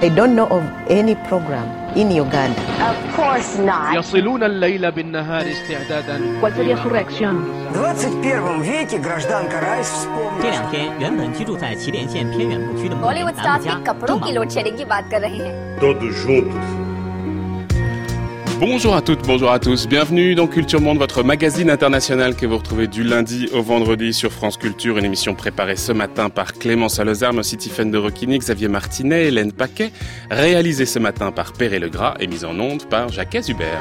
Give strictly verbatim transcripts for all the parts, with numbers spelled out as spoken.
I don't know of any program in Uganda. Of course not. يصلون الليل بالنهار استعدادا. ¿Cuál sería su reacción? двадцать первом веке гражданка Райс вспомнила. 这两天原本居住在祁连县偏远牧区的牧民 Bollywood 南 star 部 की 家 कपड़ों की load shedding की बात कर रहे हैं. Todos juntos. Bonjour à toutes, bonjour à tous. Bienvenue dans Culture Monde, votre magazine international que vous retrouvez du lundi au vendredi sur France Culture. Une émission préparée ce matin par Clémence Alozard, mais aussi Tiffaine de Roquigny, Xavier Martinet, Hélène Paquet. Réalisée ce matin par Perret Legras et mise en onde par Jacques Hubert.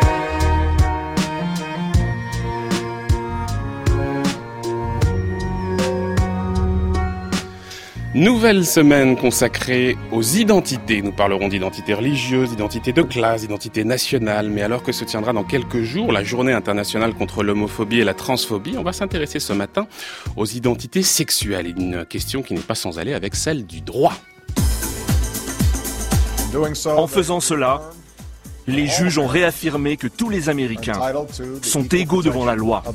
Nouvelle semaine consacrée aux identités. Nous parlerons d'identité religieuse, d'identité de classe, d'identité nationale. Mais alors que se tiendra dans quelques jours la journée internationale contre l'homophobie et la transphobie, on va s'intéresser ce matin aux identités sexuelles. Une question qui n'est pas sans aller avec celle du droit. En faisant cela, les juges ont réaffirmé que tous les Américains sont égaux devant la loi.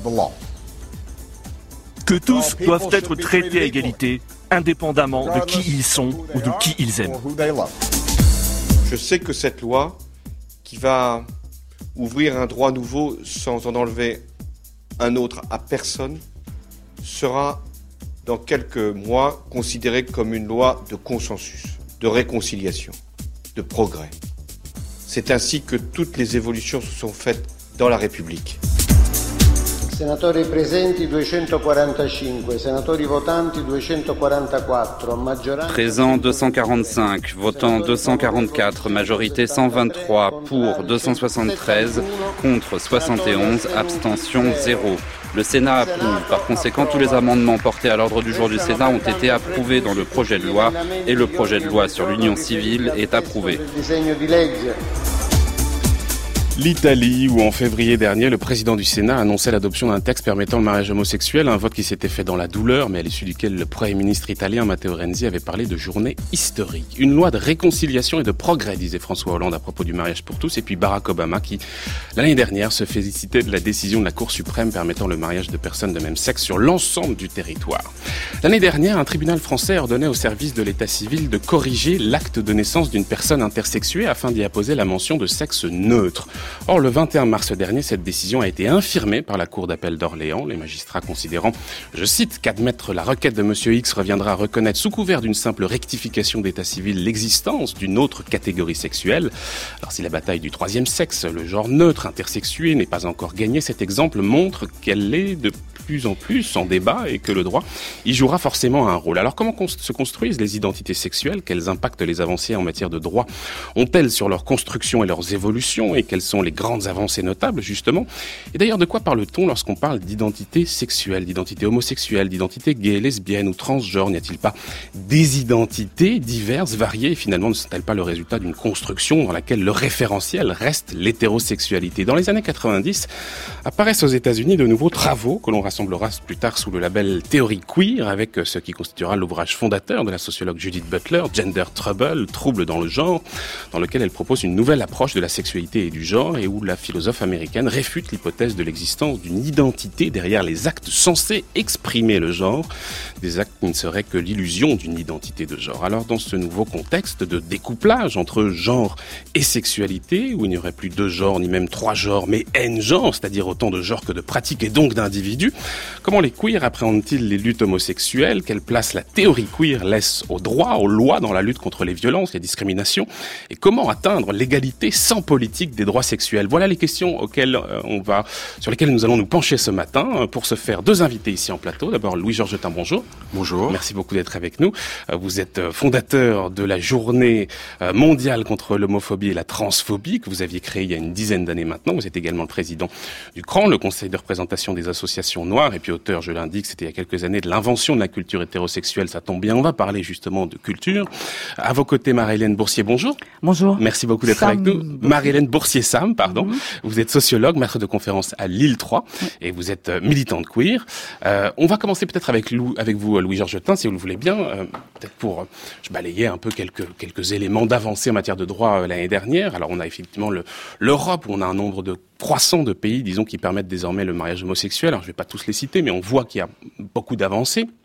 Que tous doivent être traités à égalité, indépendamment de qui ils sont ou de qui ils aiment. Je sais que cette loi, qui va ouvrir un droit nouveau sans en enlever un autre à personne, sera dans quelques mois considérée comme une loi de consensus, de réconciliation, de progrès. C'est ainsi que toutes les évolutions se sont faites dans la République. Senatori presenti duecentoquarantacinque, senatori votanti duecentoquarantaquattro, maggioranza... Présents deux cent quarante-cinq, votants deux cent quarante-quatre, majorité cent vingt-trois, pour deux cent soixante-treize, contre soixante et onze, abstention zéro. Le Sénat approuve. Par conséquent, tous les amendements portés à l'ordre du jour du Sénat ont été approuvés dans le projet de loi et le projet de loi sur l'union civile est approuvé. L'Italie, où en février dernier, le président du Sénat annonçait l'adoption d'un texte permettant le mariage homosexuel, un vote qui s'était fait dans la douleur, mais à l'issue duquel le Premier ministre italien Matteo Renzi avait parlé de journée historique. Une loi de réconciliation et de progrès, disait François Hollande à propos du mariage pour tous, et puis Barack Obama qui, l'année dernière, se félicitait de la décision de la Cour suprême permettant le mariage de personnes de même sexe sur l'ensemble du territoire. L'année dernière, un tribunal français ordonnait au service de l'état civil de corriger l'acte de naissance d'une personne intersexuée afin d'y apposer la mention de sexe neutre. Or, le vingt et un mars dernier, cette décision a été infirmée par la Cour d'appel d'Orléans, les magistrats considérant, je cite, qu'admettre la requête de Monsieur X reviendra à reconnaître sous couvert d'une simple rectification d'état civil l'existence d'une autre catégorie sexuelle. Alors si la bataille du troisième sexe, le genre neutre intersexué, n'est pas encore gagnée, cet exemple montre qu'elle est de plus en plus en débat et que le droit y jouera forcément un rôle. Alors comment se construisent les identités sexuelles? Quels impacts les avancées en matière de droit ont-elles sur leur construction et leurs évolutions? Et quelles sont les grandes avancées notables, justement? Et d'ailleurs, de quoi parle-t-on lorsqu'on parle d'identité sexuelle, d'identité homosexuelle, d'identité gay, lesbienne ou transgenre? N'y a-t-il pas des identités diverses, variées, et finalement ne sont-elles pas le résultat d'une construction dans laquelle le référentiel reste l'hétérosexualité? Dans les années quatre-vingt-dix, apparaissent aux États-Unis de nouveaux travaux que l'on rassemblera plus tard sous le label Théorie queer, avec ce qui constituera l'ouvrage fondateur de la sociologue Judith Butler, Gender Trouble, trouble dans le genre, dans lequel elle propose une nouvelle approche de la sexualité et du genre, et où la philosophe américaine réfute l'hypothèse de l'existence d'une identité derrière les actes censés exprimer le genre, des actes qui ne seraient que l'illusion d'une identité de genre. Alors dans ce nouveau contexte de découplage entre genre et sexualité, où il n'y aurait plus deux genres, ni même trois genres, mais n genres, c'est-à-dire autant de genres que de pratiques et donc d'individus, comment les queers appréhendent-ils les luttes homosexuelles? Quelle place la théorie queer laisse aux droits, aux lois dans la lutte contre les violences, les discriminations? Et comment atteindre l'égalité sans politique des droits sexuels? Voilà les questions auxquelles euh, on va, sur lesquelles nous allons nous pencher ce matin. Pour ce faire, deux invités ici en plateau. D'abord, Louis Georgetin, bonjour. Bonjour. Merci beaucoup d'être avec nous. Vous êtes fondateur de la journée mondiale contre l'homophobie et la transphobie que vous aviez créée il y a une dizaine d'années maintenant. Vous êt également le président du C R A N, le Conseil de représentation des associations noires, et puis auteur, je l'indique, c'était il y a quelques années, de l'invention de la culture hétérosexuelle. Ça tombe bien, on va parler justement de culture. À vos côtés, Marie-Hélène Boursier, bonjour. Bonjour. Merci beaucoup d'être Sam avec nous. Marie-Hélène Boursier-Sam, pardon. Mm-hmm. Vous êtes sociologue, maître de conférence à Lille trois, oui. Et vous êtes militante queer. Euh, on va commencer peut-être avec, Lou, avec vous, Louis Georgetin, si vous le voulez bien, euh, peut-être pour euh, je balayer un peu quelques, quelques éléments d'avancée en matière de droit euh, l'année dernière. Alors on a effectivement le, l'Europe, où on a un nombre de croissant de pays, disons, qui permettent désormais le mariage homosexuel. Alors je ne vais pas tous les citer, mais on voit qu'il y a beaucoup d'avancées.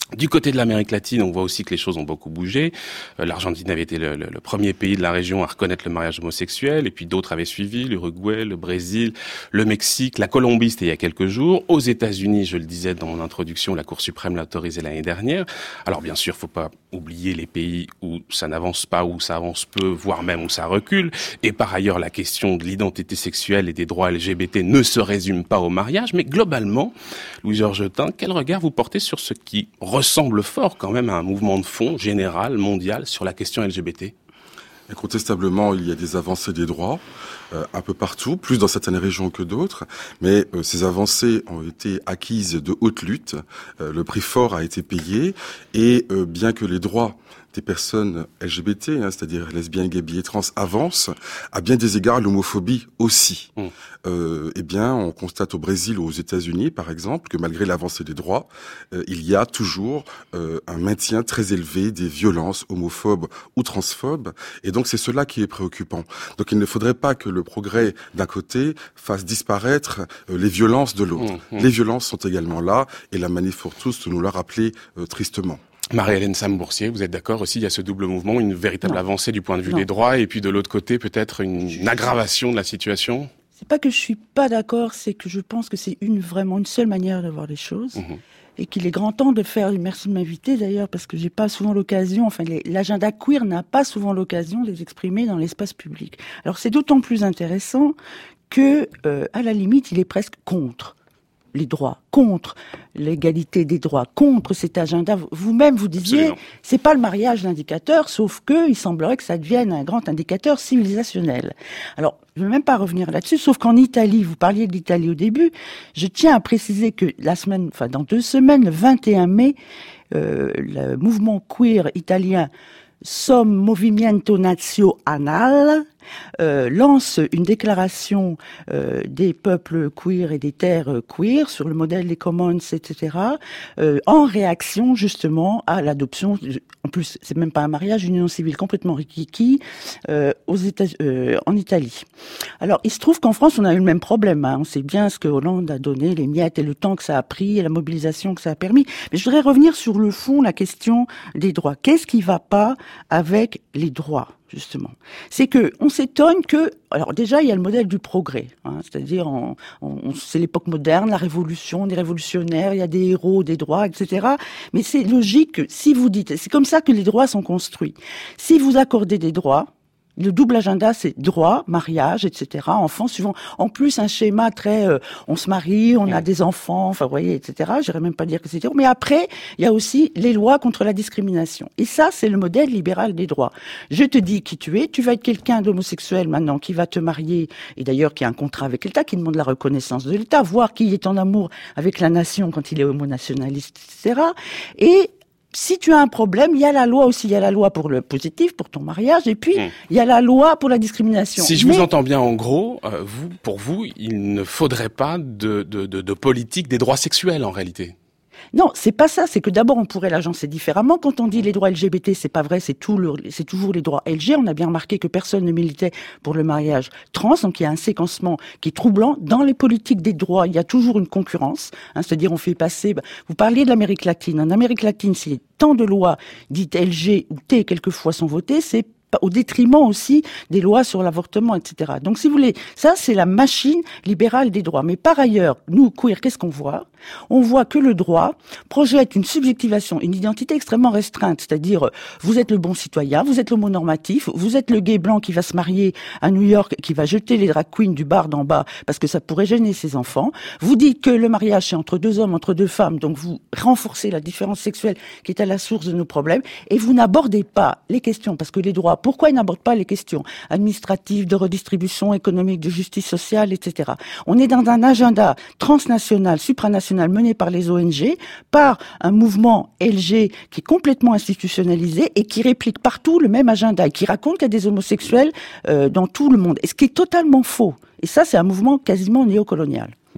Du côté de l'Amérique latine, on voit aussi que les choses ont beaucoup bougé. Euh, L'Argentine avait été le, le, le premier pays de la région à reconnaître le mariage homosexuel, et puis d'autres avaient suivi, l'Uruguay, le Brésil, le Mexique, la Colombie, c'était il y a quelques jours. Aux États-Unis, je le disais dans mon introduction, la Cour suprême l'a autorisé l'année dernière. Alors bien sûr, faut pas oublier les pays où ça n'avance pas, où ça avance peu, voire même où ça recule. Et par ailleurs, la question de l'identité sexuelle et des droits L G B T ne se résume pas au mariage. Mais globalement, Louis-Georges Tin, quel regard vous portez sur ce qui ressemble fort quand même à un mouvement de fond général, mondial, sur la question L G B T? Incontestablement, il y a des avancées des droits euh, un peu partout, plus dans certaines régions que d'autres, mais euh, ces avancées ont été acquises de haute lutte, euh, le prix fort a été payé, et euh, bien que les droits des personnes L G B T, hein, c'est-à-dire lesbiennes, gays, bi et trans, avancent, à bien des égards, l'homophobie aussi. Mmh. Euh, eh bien, on constate au Brésil ou aux États-Unis, par exemple, que malgré l'avancée des droits, euh, il y a toujours euh, un maintien très élevé des violences homophobes ou transphobes, et donc c'est cela qui est préoccupant. Donc il ne faudrait pas que le progrès d'un côté fasse disparaître euh, les violences de l'autre. Mmh, mmh. Les violences sont également là, et la Manif pour tous nous l'a rappelé euh, tristement. Marie-Hélène Sam-Boursier, vous êtes d'accord aussi, il y a ce double mouvement, une véritable non. avancée du point de vue non. des droits, et puis de l'autre côté, peut-être une, une aggravation de la situation? C'est pas que je suis pas d'accord, c'est que je pense que c'est une, vraiment une seule manière de voir les choses. Mmh. Et qu'il est grand temps de faire, merci de m'inviter d'ailleurs, parce que j'ai pas souvent l'occasion, enfin les, l'agenda queer n'a pas souvent l'occasion de les exprimer dans l'espace public. Alors c'est d'autant plus intéressant que, euh, à la limite, il est presque contre les droits, contre l'égalité des droits, contre cet agenda. Vous-même, vous disiez, Absolument. C'est pas le mariage l'indicateur, sauf que il semblerait que ça devienne un grand indicateur civilisationnel. Alors, je ne vais même pas revenir là-dessus, sauf qu'en Italie, vous parliez de l'Italie au début, je tiens à préciser que la semaine, enfin dans deux semaines, le vingt et un mai, euh, le mouvement queer italien Som Movimento Nazionale Euh, lance une déclaration euh, des peuples queer et des terres queer sur le modèle des commons, et cetera, euh, en réaction justement à l'adoption, en plus c'est même pas un mariage, une union civile complètement rikiki euh, aux États, euh, en Italie. Alors il se trouve qu'en France on a eu le même problème, hein. On sait bien ce que Hollande a donné, les miettes et le temps que ça a pris et la mobilisation que ça a permis, mais je voudrais revenir sur le fond, la question des droits. Qu'est-ce qui va pas avec les droits ? Justement, c'est que on s'étonne que, alors déjà il y a le modèle du progrès, hein, c'est-à-dire on, on, c'est l'époque moderne, la révolution, des révolutionnaires, il y a des héros, des droits, et cetera. Mais c'est logique que si vous dites, c'est comme ça que les droits sont construits. Si vous accordez des droits, le double agenda, c'est droit, mariage, et cetera. Enfants, suivant. En plus, un schéma très, euh, on se marie, on a des enfants, enfin, vous voyez, et cetera. J'irais même pas dire que c'est. Mais après, il y a aussi les lois contre la discrimination. Et ça, c'est le modèle libéral des droits. Je te dis qui tu es. Tu vas être quelqu'un d'homosexuel maintenant qui va te marier, et d'ailleurs qui a un contrat avec l'État, qui demande la reconnaissance de l'État, voir qui est en amour avec la nation quand il est homonationaliste, et cetera. Et si tu as un problème, il y a la loi aussi, il y a la loi pour le positif, pour ton mariage, et puis mmh. il y a la loi pour la discrimination. Si je Mais... vous entends bien, en gros, euh, vous, pour vous, il ne faudrait pas de, de, de, de politique des droits sexuels, en réalité. Non, c'est pas ça. C'est que d'abord, on pourrait l'agencer différemment. Quand on dit les droits L G B T, c'est pas vrai. C'est tout le, c'est toujours les droits L G. On a bien remarqué que personne ne militait pour le mariage trans. Donc, il y a un séquencement qui est troublant. Dans les politiques des droits, il y a toujours une concurrence. Hein, c'est-à-dire, on fait passer, bah, vous parliez de l'Amérique latine. En Amérique latine, si tant de lois dites L G ou T, quelquefois, sont votées, c'est au détriment aussi des lois sur l'avortement, et cetera. Donc, si vous voulez, ça, c'est la machine libérale des droits. Mais par ailleurs, nous, queer, qu'est-ce qu'on voit ? On voit que le droit projette une subjectivation, une identité extrêmement restreinte. C'est-à-dire, vous êtes le bon citoyen, vous êtes l'homonormatif, vous êtes le gay blanc qui va se marier à New York, qui va jeter les drag queens du bar d'en bas parce que ça pourrait gêner ses enfants. Vous dites que le mariage, c'est entre deux hommes, entre deux femmes. Donc, vous renforcez la différence sexuelle qui est à la source de nos problèmes. Et vous n'abordez pas les questions, parce que les droits, pourquoi ils n'abordent pas les questions administratives, de redistribution économique, de justice sociale, et cetera. On est dans un agenda transnational, supranational, mené par les O N G, par un mouvement L G qui est complètement institutionnalisé et qui réplique partout le même agenda et qui raconte qu'il y a des homosexuels euh, dans tout le monde. Et ce qui est totalement faux. Et ça, c'est un mouvement quasiment néocolonial.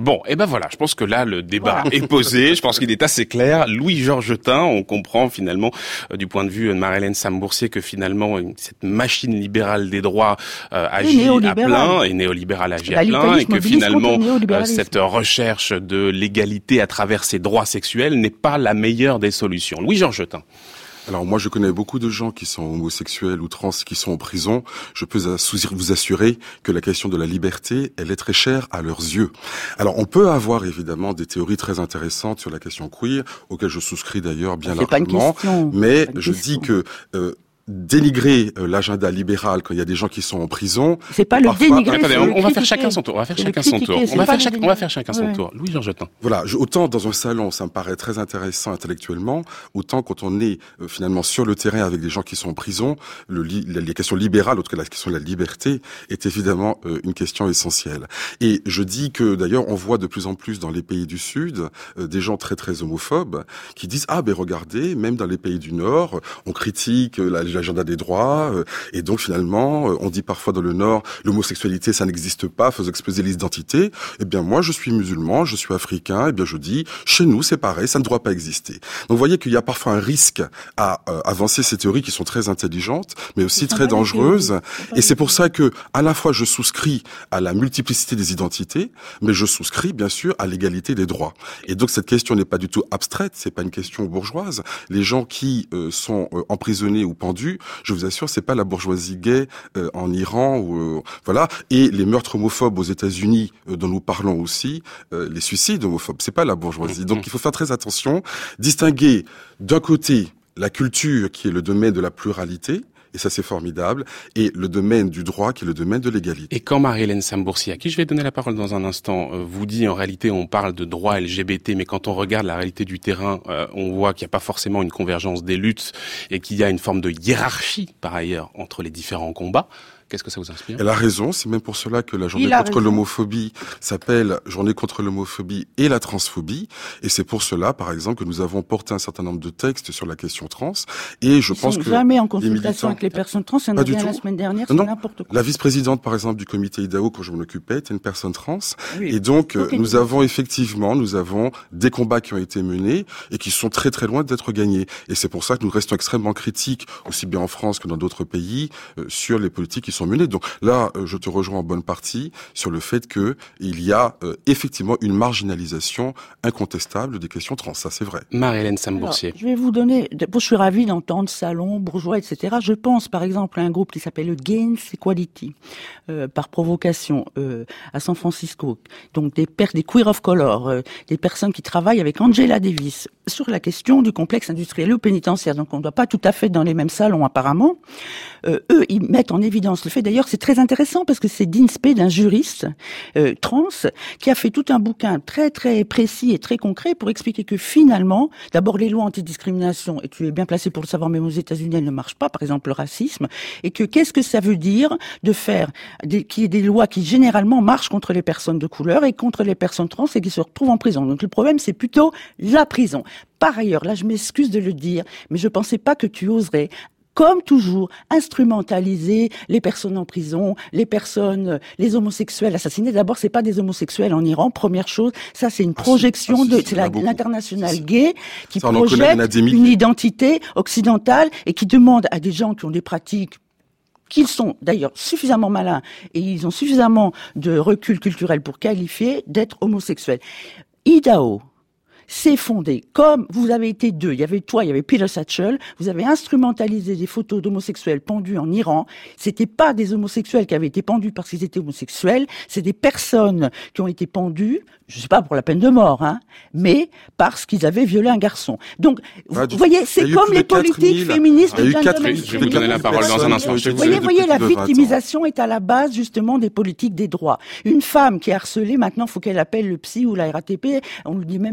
Bon, et ben voilà, je pense que là, le débat voilà. est posé, je pense qu'il est assez clair. Louis-Georges Tin, on comprend finalement, euh, du point de vue de Marie-Hélène Sambourcier, que finalement, cette machine libérale des droits euh, agit à plein, et néolibérale agit à plein, et que finalement, euh, cette recherche de l'égalité à travers ces droits sexuels n'est pas la meilleure des solutions. Louis-Georges Tin. Alors moi, je connais beaucoup de gens qui sont homosexuels ou trans, qui sont en prison. Je peux vous assurer que la question de la liberté, elle est très chère à leurs yeux. Alors on peut avoir évidemment des théories très intéressantes sur la question queer, auxquelles je souscris d'ailleurs bien c'est largement. Pas une question. Mais pas une je question. dis que euh, dénigrer euh, l'agenda libéral quand il y a des gens qui sont en prison. C'est pas le parfois... dénigrer. Attendez, on, on va faire chacun son tour. On va faire chacun son tour. On va faire, chaque, on va faire chacun son ouais. tour. Louis-Georges Tin. Voilà. Je, autant dans un salon, ça me paraît très intéressant intellectuellement, autant quand on est euh, finalement sur le terrain avec des gens qui sont en prison, le, li, les questions libérales, en tout cas la question de la liberté, est évidemment euh, une question essentielle. Et je dis que d'ailleurs, on voit de plus en plus dans les pays du Sud euh, des gens très très homophobes qui disent ah ben regardez, même dans les pays du Nord, on critique euh, l'agenda des droits. Et donc finalement, on dit parfois dans le Nord, l'homosexualité, ça n'existe pas, faut exploser les identités. Eh bien moi, je suis musulman, je suis africain, eh bien je dis, chez nous, c'est pareil, ça ne doit pas exister. Donc vous voyez qu'il y a parfois un risque à euh, avancer ces théories qui sont très intelligentes, mais aussi très dangereuses. Et c'est pour ça que, à la fois, je souscris à la multiplicité des identités, mais je souscris, bien sûr, à l'égalité des droits. Et donc cette question n'est pas du tout abstraite, c'est pas une question bourgeoise. Les gens qui euh, sont euh, emprisonnés ou pendus, je vous assure, c'est pas la bourgeoisie gay euh, en Iran ou euh, voilà, et les meurtres homophobes aux États-Unis euh, dont nous parlons aussi, euh, les suicides homophobes, c'est pas la bourgeoisie. Donc il faut faire très attention, distinguer d'un côté la culture qui est le domaine de la pluralité. Et ça, c'est formidable. Et le domaine du droit, qui est le domaine de l'égalité. Et quand Marie-Hélène Sambourcier, à qui je vais donner la parole dans un instant, euh, vous dit en réalité, on parle de droit L G B T, mais quand on regarde la réalité du terrain, euh, on voit qu'il n'y a pas forcément une convergence des luttes et qu'il y a une forme de hiérarchie, par ailleurs, entre les différents combats. Qu'est-ce que ça vous inspire ? Elle a raison, c'est même pour cela que la journée Il contre l'homophobie s'appelle Journée contre l'homophobie et la transphobie. Et c'est pour cela, par exemple, que nous avons porté un certain nombre de textes sur la question trans. Et je Ils pense sont que jamais en les consultation militants... avec les personnes trans. Il y en a bien la semaine dernière, c'est n'importe quoi. La vice-présidente, par exemple, du comité I D A O, quand je m'en occupais, était une personne trans. Oui. Et donc, okay. nous avons effectivement, nous avons des combats qui ont été menés et qui sont très très loin d'être gagnés. Et c'est pour ça que nous restons extrêmement critiques, aussi bien en France que dans d'autres pays, euh, sur les politiques qui sont menées. Donc là, je te rejoins en bonne partie sur le fait que il y a euh, effectivement une marginalisation incontestable des questions trans. Ça, c'est vrai. Marie-Hélène Sambourcier. Alors, je vais vous donner... Je suis ravie d'entendre salon, bourgeois, et cetera. Je pense, par exemple, à un groupe qui s'appelle le Gains Equality, euh, par provocation, euh, à San Francisco. Donc, des, per- des queer of color, euh, des personnes qui travaillent avec Angela Davis sur la question du complexe industriel ou pénitentiaire. Donc, on ne doit pas tout à fait dans les mêmes salons, apparemment. Euh, eux, ils mettent en évidence le fait, d'ailleurs, c'est très intéressant parce que c'est d'inspect d'un juriste euh, trans qui a fait tout un bouquin très très précis et très concret pour expliquer que finalement, d'abord les lois antidiscrimination, et tu es bien placé pour le savoir, même aux États-Unis elles ne marchent pas, par exemple le racisme, et que qu'est-ce que ça veut dire de faire des, qu'il y ait des lois qui généralement marchent contre les personnes de couleur et contre les personnes trans et qui se retrouvent en prison. Donc le problème c'est plutôt la prison. Par ailleurs, là je m'excuse de le dire, mais je pensais pas que tu oserais, comme toujours, instrumentaliser les personnes en prison, les personnes, les homosexuels assassinés. D'abord, c'est pas des homosexuels en Iran, première chose. Ça, c'est une projection ah, si, ah, si, de, c'est la, l'international si, gay qui ça, projette une identité occidentale et qui demande à des gens qui ont des pratiques qu'ils sont d'ailleurs suffisamment malins et ils ont suffisamment de recul culturel pour qualifier d'être homosexuels. I D A O s'est fondé, comme vous avez été deux, il y avait toi, il y avait Peter Satchel, vous avez instrumentalisé des photos d'homosexuels pendus en Iran. C'était pas des homosexuels qui avaient été pendus parce qu'ils étaient homosexuels, c'est des personnes qui ont été pendues, je sais pas pour la peine de mort, hein, mais parce qu'ils avaient violé un garçon. Donc, vous voyez, c'est comme les politiques féministes de gentlemen. Je vais vous donner la parole dans un instant. Vous voyez, voyez, la victimisation est à la base, justement, des politiques des droits. Une femme qui est harcelée, maintenant, faut qu'elle appelle le psy ou la R A T P, on ne lui dit même pas de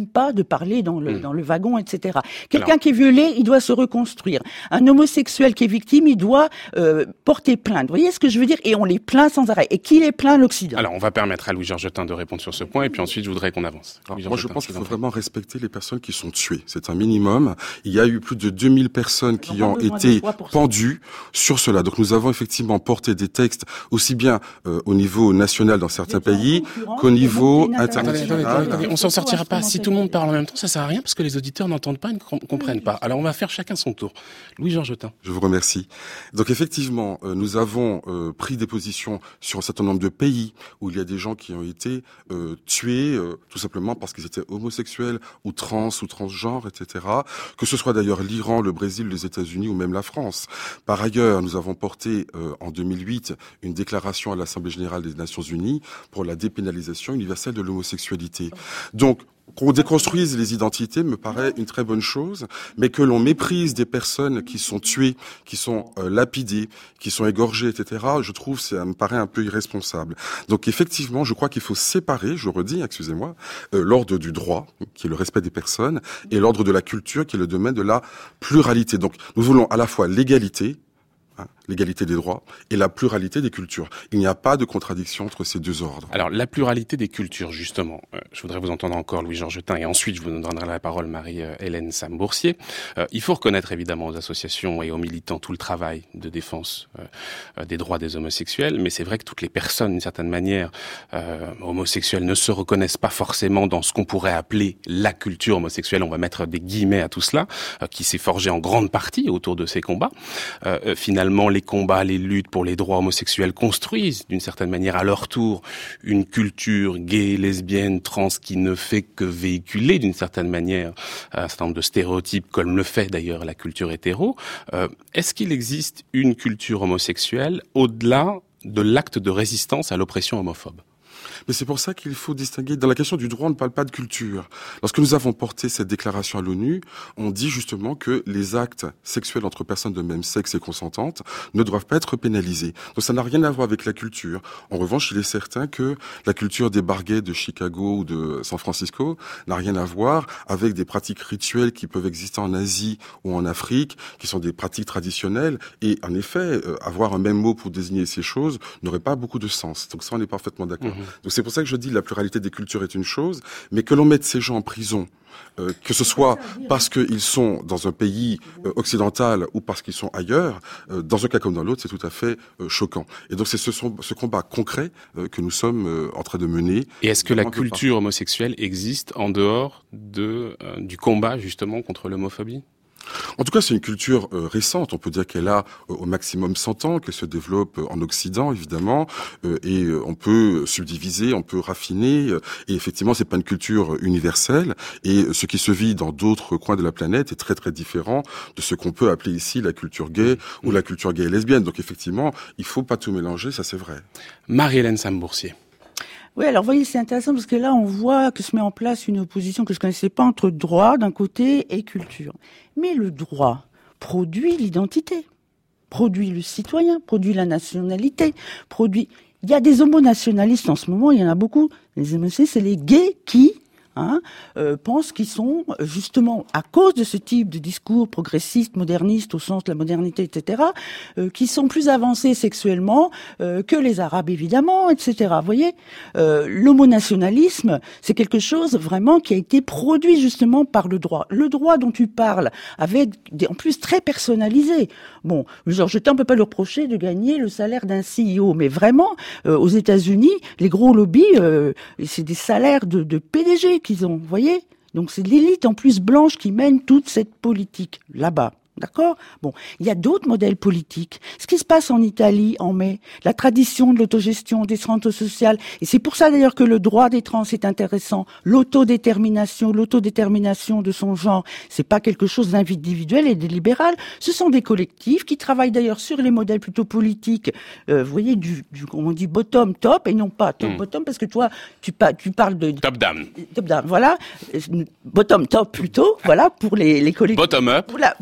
parler dans le, mmh. dans le wagon, et cetera. Quelqu'un Alors... qui est violé, il doit se reconstruire. Un homosexuel qui est victime, il doit euh, porter plainte. Vous voyez ce que je veux dire? Et on les plaint sans arrêt. Et qui les plaint? L'Occident. Alors, on va permettre à Louis Georgetin de répondre sur ce point, et puis ensuite, je voudrais qu'on avance. Alors, moi, je pense qu'il faut vraiment respecter les personnes qui sont tuées. C'est un minimum. Il y a eu plus de deux mille personnes qui ont été pendues sur cela. Donc, nous avons effectivement porté des textes aussi bien euh, au niveau national dans certains pays qu'au niveau international. Attendez, attendez, on s'en sortira pas. Si tout le monde parle en même temps, ça sert à rien parce que les auditeurs n'entendent pas et ne comprennent pas. Alors, on va faire chacun son tour. Louis Georgetin. Je vous remercie. Donc, effectivement, euh, nous avons euh, pris des positions sur un certain nombre de pays où il y a des gens qui ont été euh, tués euh, tout simplement parce qu'ils étaient homosexuels ou trans ou transgenres, et cetera. Que ce soit d'ailleurs l'Iran, le Brésil, les États-Unis ou même la France. Par ailleurs, nous avons porté euh, en deux mille huit une déclaration à l'Assemblée générale des Nations unies pour la dépénalisation universelle de l'homosexualité. Donc, qu'on déconstruise les identités me paraît une très bonne chose, mais que l'on méprise des personnes qui sont tuées, qui sont euh, lapidées, qui sont égorgées, et cetera, je trouve ça me paraît un peu irresponsable. Donc effectivement, je crois qu'il faut séparer, je redis, excusez-moi, euh, l'ordre du droit, qui est le respect des personnes, et l'ordre de la culture, qui est le domaine de la pluralité. Donc nous voulons à la fois l'égalité, Hein, l'égalité des droits et la pluralité des cultures. Il n'y a pas de contradiction entre ces deux ordres. Alors, la pluralité des cultures, justement, euh, je voudrais vous entendre encore, Louis Georgetin, et ensuite je vous donnerai la parole, Marie-Hélène Sam-Boursier. Euh, il faut reconnaître évidemment aux associations et aux militants tout le travail de défense euh, des droits des homosexuels, mais c'est vrai que toutes les personnes, d'une certaine manière, euh, homosexuelles ne se reconnaissent pas forcément dans ce qu'on pourrait appeler la culture homosexuelle, on va mettre des guillemets à tout cela, euh, qui s'est forgé en grande partie autour de ces combats. Euh, finalement, les combats, les luttes pour les droits homosexuels construisent d'une certaine manière à leur tour une culture gay, lesbienne, trans qui ne fait que véhiculer d'une certaine manière un certain nombre de stéréotypes comme le fait d'ailleurs la culture hétéro. Euh, est-ce qu'il existe une culture homosexuelle au-delà de l'acte de résistance à l'oppression homophobe ? Mais c'est pour ça qu'il faut distinguer. Dans la question du droit, on ne parle pas de culture. Lorsque nous avons porté cette déclaration à l'ONU, on dit justement que les actes sexuels entre personnes de même sexe et consentantes ne doivent pas être pénalisés. Donc ça n'a rien à voir avec la culture. En revanche, il est certain que la culture des barguets de Chicago ou de San Francisco n'a rien à voir avec des pratiques rituelles qui peuvent exister en Asie ou en Afrique, qui sont des pratiques traditionnelles. Et en effet, euh, avoir un même mot pour désigner ces choses n'aurait pas beaucoup de sens. Donc ça, on est parfaitement d'accord. Mmh. Donc c'est pour ça que je dis que la pluralité des cultures est une chose, mais que l'on mette ces gens en prison, euh, que ce soit parce qu'ils sont dans un pays euh, occidental ou parce qu'ils sont ailleurs, euh, dans un cas comme dans l'autre, c'est tout à fait euh, choquant. Et donc c'est ce, ce combat concret euh, que nous sommes euh, en train de mener. Et est-ce que la culture homosexuelle existe en dehors de, euh, du combat justement contre l'homophobie ? En tout cas, c'est une culture euh, récente. On peut dire qu'elle a euh, au maximum cent ans, qu'elle se développe euh, en Occident, évidemment, euh, et euh, on peut subdiviser, on peut raffiner. Euh, et effectivement, c'est pas une culture universelle. Et euh, ce qui se vit dans d'autres coins de la planète est très très différent de ce qu'on peut appeler ici la culture gay ou la culture gay et lesbienne. Donc effectivement, il faut pas tout mélanger, ça c'est vrai. Marie-Hélène Sam-Boursier. Oui, alors vous voyez, c'est intéressant parce que là, on voit que se met en place une opposition que je connaissais pas entre droit d'un côté et culture. Mais le droit produit l'identité, produit le citoyen, produit la nationalité, produit... Il y a des homonationalistes en ce moment, il y en a beaucoup. Les homosexuels, c'est les gays qui... Hein, euh, pensent qu'ils sont, justement, à cause de ce type de discours progressiste, moderniste, au sens de la modernité, et cetera, euh, qui sont plus avancés sexuellement euh, que les Arabes, évidemment, et cetera. Vous voyez, euh, l'homonationalisme, c'est quelque chose vraiment qui a été produit justement par le droit. Le droit dont tu parles, avec des, en plus très personnalisé. Bon, Georgetin, on peut pas lui reprocher de gagner le salaire d'un C E O, mais vraiment, euh, aux États-Unis, les gros lobbies, euh, c'est des salaires de, de P D G qu'ils ont, vous voyez ? Donc c'est l'élite en plus blanche qui mène toute cette politique là-bas. D'accord ? Bon, il y a d'autres modèles politiques. Ce qui se passe en Italie en mai, la tradition de l'autogestion des rentes sociales, et c'est pour ça d'ailleurs que le droit des trans est intéressant. L'autodétermination, l'autodétermination de son genre, c'est pas quelque chose d'individuel et de libéral. Ce sont des collectifs qui travaillent d'ailleurs sur les modèles plutôt politiques. Euh, vous voyez, du, du, on dit bottom top et non pas top mmh. bottom parce que toi, tu, tu parles de top down. Top down, voilà. Bottom top plutôt, voilà pour les, les collectifs. Bottom up, voilà, top bottom down.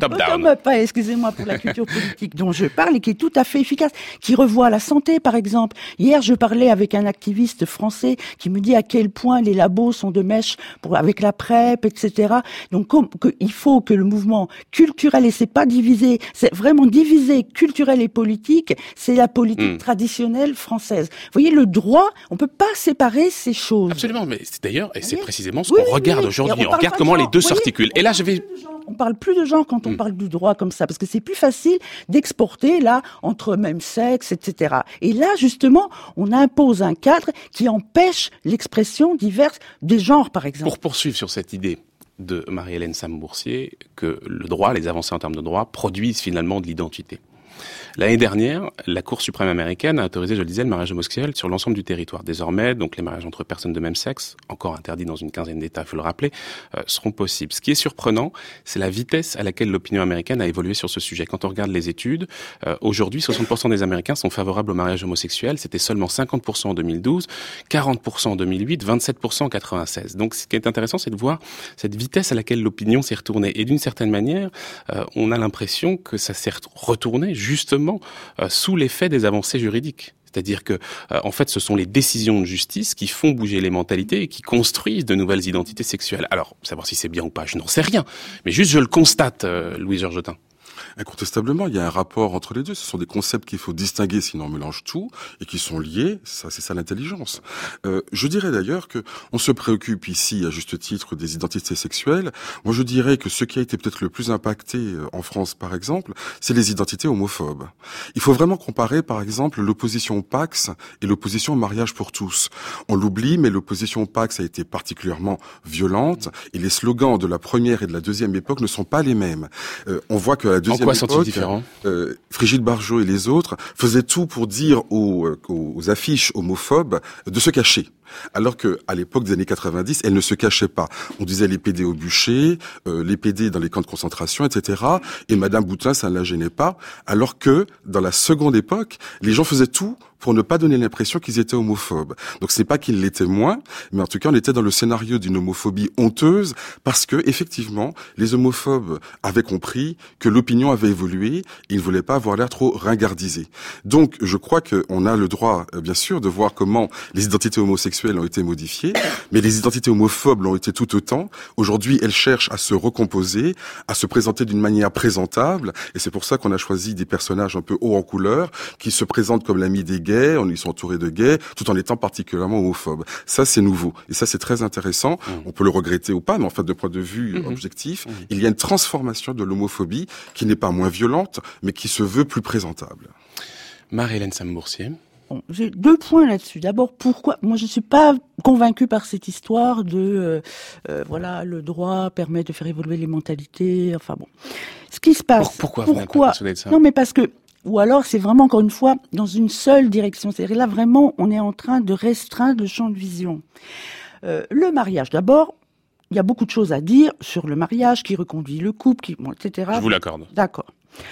bah, pas, excusez-moi pour la culture politique dont je parle et qui est tout à fait efficace, qui revoit la santé, par exemple. Hier, je parlais avec un activiste français qui me dit à quel point les labos sont de mèche pour, avec la PrEP, et cetera. Donc, comme, que, il faut que le mouvement culturel, et c'est pas divisé, c'est vraiment divisé, culturel et politique, c'est la politique mmh. traditionnelle française. Vous voyez, le droit, on peut pas séparer ces choses. Absolument, mais c'est d'ailleurs, et c'est précisément ce oui, qu'on oui, regarde oui. aujourd'hui. On, on regarde comment les deux voyez, s'articulent. Et là, je vais... On parle plus de genre quand on mmh. parle du droit comme ça, parce que c'est plus facile d'exporter, là, entre même sexe, et cetera. Et là, justement, on impose un cadre qui empêche l'expression diverse des genres, par exemple. Pour poursuivre sur cette idée de Marie-Hélène Sam-Boursier, que le droit, les avancées en termes de droit, produisent finalement de l'identité. L'année dernière, la Cour suprême américaine a autorisé, je le disais, le mariage homosexuel sur l'ensemble du territoire. Désormais, donc les mariages entre personnes de même sexe, encore interdits dans une quinzaine d'États, il faut le rappeler, euh, seront possibles. Ce qui est surprenant, c'est la vitesse à laquelle l'opinion américaine a évolué sur ce sujet. Quand on regarde les études, euh, aujourd'hui, soixante pour cent des Américains sont favorables au mariage homosexuel. C'était seulement cinquante pour cent en deux mille douze, quarante pour cent en deux mille huit, vingt-sept pour cent en quatre-vingt-seize. Donc ce qui est intéressant, c'est de voir cette vitesse à laquelle l'opinion s'est retournée. Et d'une certaine manière, euh, on a l'impression que ça s'est retourné justement Euh, sous l'effet des avancées juridiques. C'est-à-dire que, euh, en fait, ce sont les décisions de justice qui font bouger les mentalités et qui construisent de nouvelles identités sexuelles. Alors, savoir si c'est bien ou pas, je n'en sais rien. Mais juste, je le constate, euh, Louis Georgetin. Incontestablement, il y a un rapport entre les deux. Ce sont des concepts qu'il faut distinguer, sinon on mélange tout, et qui sont liés. Ça, c'est ça l'intelligence. Euh, je dirais d'ailleurs que on se préoccupe ici, à juste titre, des identités sexuelles. Moi, je dirais que ce qui a été peut-être le plus impacté en France, par exemple, c'est les identités homophobes. Il faut vraiment comparer, par exemple, l'opposition au Pax et l'opposition au mariage pour tous. On l'oublie, mais l'opposition au Pax a été particulièrement violente, et les slogans de la première et de la deuxième époque ne sont pas les mêmes. Euh, on voit que la deuxième En quoi sont-ils différents ? euh, Frigide Barjot et les autres faisaient tout pour dire aux, aux, aux affiches homophobes de se cacher. Alors que à l'époque des années quatre-vingt-dix, elles ne se cachaient pas. On disait les P D au bûcher, euh, les P D dans les camps de concentration, et cetera. Et Madame Boutin, ça ne la gênait pas. Alors que dans la seconde époque, les gens faisaient tout pour ne pas donner l'impression qu'ils étaient homophobes. Donc c'est pas qu'ils l'étaient moins, mais en tout cas on était dans le scénario d'une homophobie honteuse parce que effectivement les homophobes avaient compris que l'opinion avait évolué, et ils ne voulaient pas avoir l'air trop ringardisés. Donc je crois qu'on a le droit, bien sûr, de voir comment les identités homosexuelles ont été modifiées, mais les identités homophobes l'ont été tout autant. Aujourd'hui, elles cherchent à se recomposer, à se présenter d'une manière présentable, et c'est pour ça qu'on a choisi des personnages un peu haut en couleur, qui se présentent comme l'ami des gays, on y sont entourés de gays, tout en étant particulièrement homophobes. Ça, c'est nouveau. Et ça, c'est très intéressant. Mmh. On peut le regretter ou pas, mais en fait, de point de vue mmh. objectif, mmh. il y a une transformation de l'homophobie qui n'est pas moins violente, mais qui se veut plus présentable. Marie-Hélène Sam-Boursier. Bon, j'ai deux points là-dessus. D'abord, pourquoi moi je suis pas convaincue par cette histoire de euh, euh, voilà, le droit permet de faire évoluer les mentalités. Enfin bon, ce qui se passe. Pourquoi, pourquoi vous n'êtes pas persuadée de ça ? Non, mais parce que ou alors c'est vraiment encore une fois dans une seule direction. C'est-à-dire là vraiment, on est en train de restreindre le champ de vision. Euh, le mariage, d'abord. Il y a beaucoup de choses à dire sur le mariage, qui reconduit le couple, qui, bon, et cetera. Je vous l'accorde. D'accord.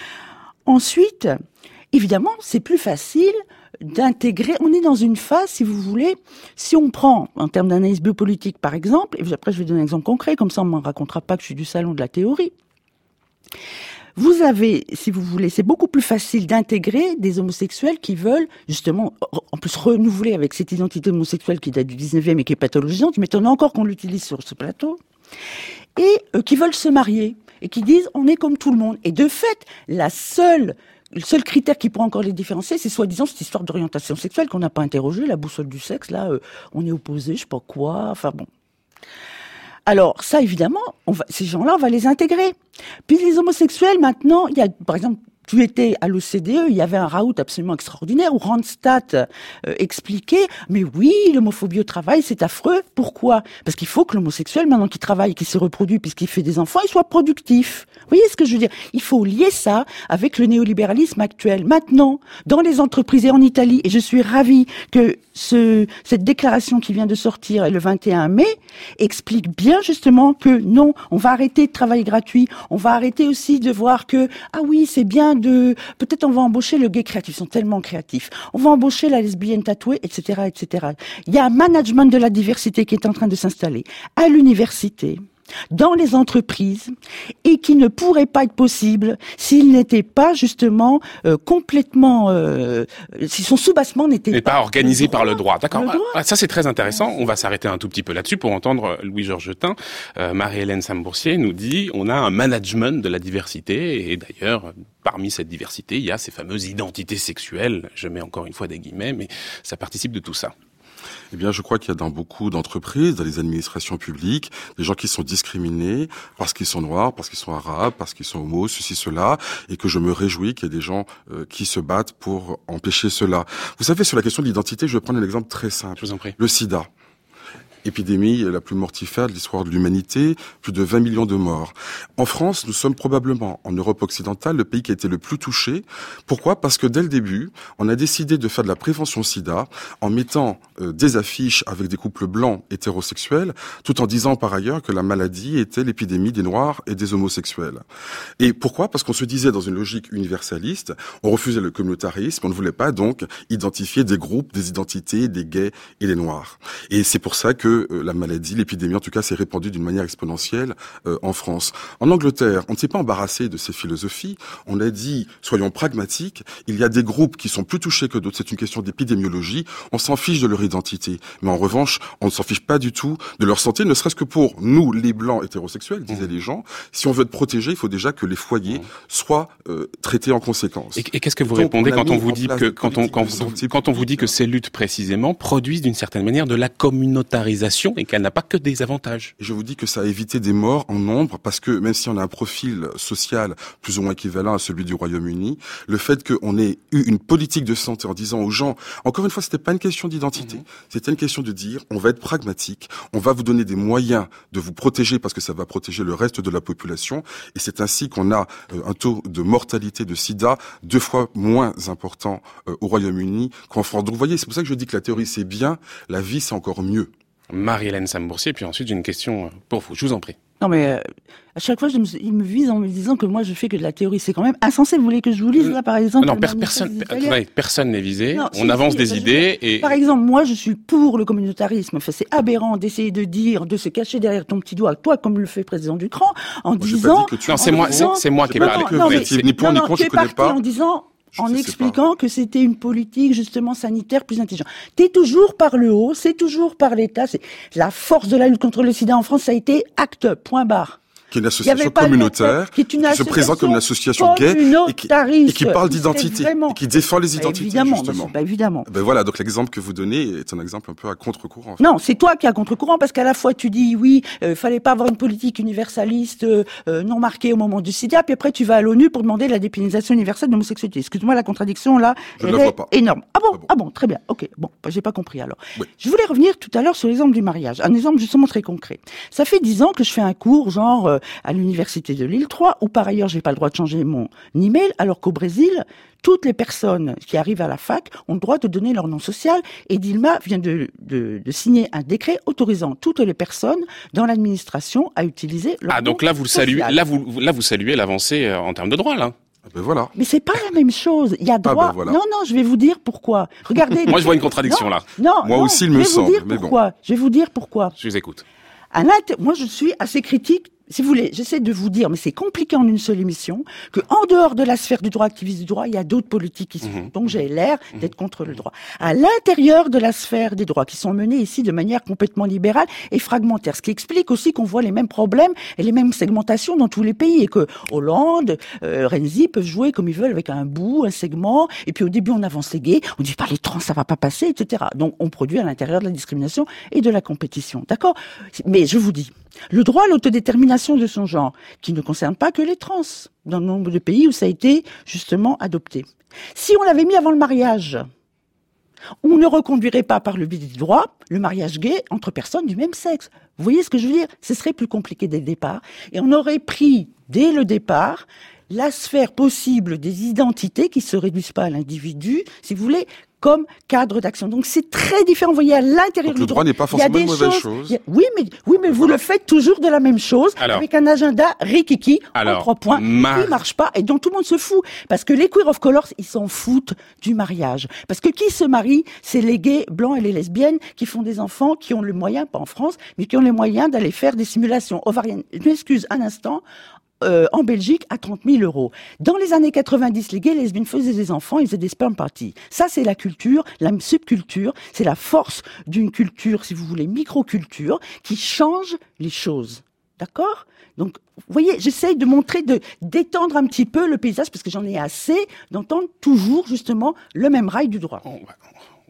Ensuite, évidemment, c'est plus facile d'intégrer. On est dans une phase, si vous voulez, si on prend, en termes d'analyse biopolitique, par exemple, et après je vais donner un exemple concret, comme ça on ne me racontera pas que je suis du salon de la théorie. Vous avez, si vous voulez, c'est beaucoup plus facile d'intégrer des homosexuels qui veulent, justement, en plus renouveler avec cette identité homosexuelle qui date du dix-neuvième et qui est pathologisante, mais m'étonne encore qu'on l'utilise sur ce plateau, et euh, qui veulent se marier, et qui disent, on est comme tout le monde. Et de fait, la seule, le seul critère qui pourrait encore les différencier, c'est soi-disant cette histoire d'orientation sexuelle qu'on n'a pas interrogée, la boussole du sexe, là, euh, on est opposé, je sais pas quoi, enfin bon. Alors, ça, évidemment, on va, ces gens-là, on va les intégrer. Puis les homosexuels, maintenant, il y a, par exemple, tu étais à l'O C D E, il y avait un raout absolument extraordinaire où Randstad euh, expliquait, mais oui, l'homophobie au travail, c'est affreux. Pourquoi ? Parce qu'il faut que l'homosexuel, maintenant qu'il travaille, qu'il se reproduit, puisqu'il fait des enfants, il soit productif. Vous voyez ce que je veux dire ? Il faut lier ça avec le néolibéralisme actuel. Maintenant, dans les entreprises et en Italie, et je suis ravie que ce, cette déclaration qui vient de sortir le vingt et un mai explique bien justement que non, on va arrêter de travail gratuit, on va arrêter aussi de voir que, ah oui, c'est bien de, peut-être on va embaucher le gay créatif, ils sont tellement créatifs, on va embaucher la lesbienne tatouée, et cetera, et cetera. Il y a un management de la diversité qui est en train de s'installer à l'université. dans les entreprises et qui ne pourrait pas être possible s'il n'était pas justement euh, complètement, euh, si son soubassement n'était pas, pas organisé par le droit. D'accord. Le droit. Ah, ça c'est très intéressant. On va s'arrêter un tout petit peu là-dessus pour entendre Louis-Georges Jetin. Euh, Marie-Hélène Sambourcier nous dit on a un management de la diversité et d'ailleurs parmi cette diversité il y a ces fameuses identités sexuelles. Je mets encore une fois des guillemets, mais ça participe de tout ça. Eh bien, je crois qu'il y a dans beaucoup d'entreprises, dans les administrations publiques, des gens qui sont discriminés parce qu'ils sont noirs, parce qu'ils sont arabes, parce qu'ils sont homos, ceci, cela, et que je me réjouis qu'il y ait des gens euh, qui se battent pour empêcher cela. Vous savez, sur la question de l'identité, je vais prendre un exemple très simple. Je vous en prie. Le sida. Épidémie la plus mortifère de l'histoire de l'humanité, plus de vingt millions de morts. En France, nous sommes probablement, en Europe occidentale, le pays qui a été le plus touché. Pourquoi ? Parce que dès le début, on a décidé de faire de la prévention sida en mettant euh, des affiches avec des couples blancs hétérosexuels, tout en disant par ailleurs que la maladie était l'épidémie des noirs et des homosexuels. Et pourquoi ? Parce qu'on se disait dans une logique universaliste, on refusait le communautarisme, on ne voulait pas donc identifier des groupes, des identités, des gays et des noirs. Et c'est pour ça que la maladie, l'épidémie en tout cas, s'est répandue d'une manière exponentielle euh, en France. En Angleterre, on ne s'est pas embarrassé de ces philosophies. On a dit, soyons pragmatiques, il y a des groupes qui sont plus touchés que d'autres. C'est une question d'épidémiologie. On s'en fiche de leur identité. Mais en revanche, on ne s'en fiche pas du tout de leur santé, ne serait-ce que pour nous, les blancs hétérosexuels, disaient mmh. les gens. Si on veut être protégé, il faut déjà que les foyers mmh. soient euh, traités en conséquence. Et, et qu'est-ce que vous Donc, répondez on quand on vous dit que quand on quand, vous, quand on vous dit que ces luttes précisément produisent d'une certaine manière de la communautarisation et qu'elle n'a pas que des avantages. Je vous dis que ça a évité des morts en nombre parce que même si on a un profil social plus ou moins équivalent à celui du Royaume-Uni, le fait qu'on ait eu une politique de santé en disant aux gens, encore une fois, c'était pas une question d'identité, mmh. c'était une question de dire, on va être pragmatique, on va vous donner des moyens de vous protéger parce que ça va protéger le reste de la population et c'est ainsi qu'on a euh, un taux de mortalité de sida deux fois moins important euh, au Royaume-Uni qu'en France. Donc vous voyez, c'est pour ça que je dis que la théorie c'est bien, la vie c'est encore mieux. Marie-Hélène Sambourcier, puis ensuite j'ai une question pour vous, je vous en prie. Non mais euh, à chaque fois je me, il me vise en me disant que moi je fais que de la théorie, c'est quand même insensé. Vous voulez que je vous lise là par exemple? Non, per- personne, per- personne n'est visé. Non, on si, avance si, des si, idées et. Par exemple, moi je suis pour le communautarisme. Enfin, c'est aberrant d'essayer de dire, de se cacher derrière ton petit doigt, toi comme le fait le président Dutran, en moi, disant. Tu... Non, c'est moi, c'est, c'est moi qui ai parlé. Non, mais, ni pour ni contre, je connais pas. En disant. En expliquant que c'était une politique justement sanitaire plus intelligente. T'es toujours par le haut, c'est toujours par l'État. C'est la force de la lutte contre le sida en France, ça a été acte, point barre. Qui est une association communautaire, qui, qui se présente comme une association gay et qui, et qui parle d'identité, vraiment... et qui défend les identités, bah évidemment, justement. Bah évidemment. Ben voilà, donc l'exemple que vous donnez est un exemple un peu à contre-courant. En fait. Non, c'est toi qui es à contre-courant, parce qu'à la fois tu dis, oui, il euh, fallait pas avoir une politique universaliste euh, non marquée au moment du sida, puis après tu vas à l'ONU pour demander la dépénalisation universelle de l'homosexualité. Excuse-moi, la contradiction là, Je elle ne la est vois pas. énorme. Ah bon, ah bon, ah bon, très bien, ok, bon, bah, j'ai pas compris alors. Oui. Je voulais revenir tout à l'heure sur l'exemple du mariage, un exemple justement très concret. Ça fait dix ans que je fais un cours, genre, euh, à l'université de l'île trois, où par ailleurs j'ai pas le droit de changer mon email, alors qu'au Brésil, toutes les personnes qui arrivent à la fac ont le droit de donner leur nom social, et Dilma vient de, de, de signer un décret autorisant toutes les personnes dans l'administration à utiliser leur ah, nom donc là vous social. saluez, là vous, là vous saluez l'avancée en termes de droit, là. Ben voilà. Mais c'est pas la même chose. Il y a droit. Ah ben voilà. Non, non, je vais vous dire pourquoi. Regardez. Moi, je vois une contradiction non, là. Non, moi non, aussi, il me semble. Je vais vous dire pourquoi. Bon. Je vais vous dire pourquoi. Je vous écoute. À l'inter... Moi, je suis assez critique. Si vous voulez, j'essaie de vous dire, mais c'est compliqué en une seule émission, que en dehors de la sphère du droit, activiste du droit, il y a d'autres politiques qui se font. Mmh. Donc j'ai l'air d'être mmh. contre le droit. À l'intérieur de la sphère des droits, qui sont menés ici de manière complètement libérale et fragmentaire, ce qui explique aussi qu'on voit les mêmes problèmes et les mêmes segmentations dans tous les pays, et que Hollande, euh, Renzi peuvent jouer comme ils veulent avec un bout, un segment, et puis au début on avance les gays, on dit pas les trans, ça va pas passer, et cetera. Donc on produit à l'intérieur de la discrimination et de la compétition. D'accord ? Mais je vous dis, le droit à l'autodétermination de son genre, qui ne concerne pas que les trans, dans le nombre de pays où ça a été justement adopté. Si on l'avait mis avant le mariage, on ne reconduirait pas par le biais du droit le mariage gay entre personnes du même sexe. Vous voyez ce que je veux dire ? Ce serait plus compliqué dès le départ, et on aurait pris dès le départ la sphère possible des identités qui se réduisent pas à l'individu, si vous voulez, comme cadre d'action. Donc c'est très différent. Vous voyez, à l'intérieur Donc, du le droit n'est pas forcément une mauvaise chose. A, oui, mais oui, mais vous le faites toujours de la même chose, alors, avec un agenda rikiki alors, en trois points Mar... qui marche pas et dont tout le monde se fout. Parce que les queer of colors, ils s'en foutent du mariage. Parce que qui se marie, c'est les gays blancs et les lesbiennes qui font des enfants, qui ont le moyen, pas en France, mais qui ont les moyens d'aller faire des simulations ovariennes. Je m'excuse un instant. Euh, en Belgique, à trente mille euros. Dans les années quatre-vingt-dix, les gays et les lesbiennes faisaient des enfants, ils faisaient des sperm parties. Ça, c'est la culture, la subculture, c'est la force d'une culture, si vous voulez, microculture, qui change les choses. D'accord ? Donc, vous voyez, j'essaye de montrer, de d'étendre un petit peu le paysage, parce que j'en ai assez d'entendre toujours, justement, le même rail du droit. Oh, bah,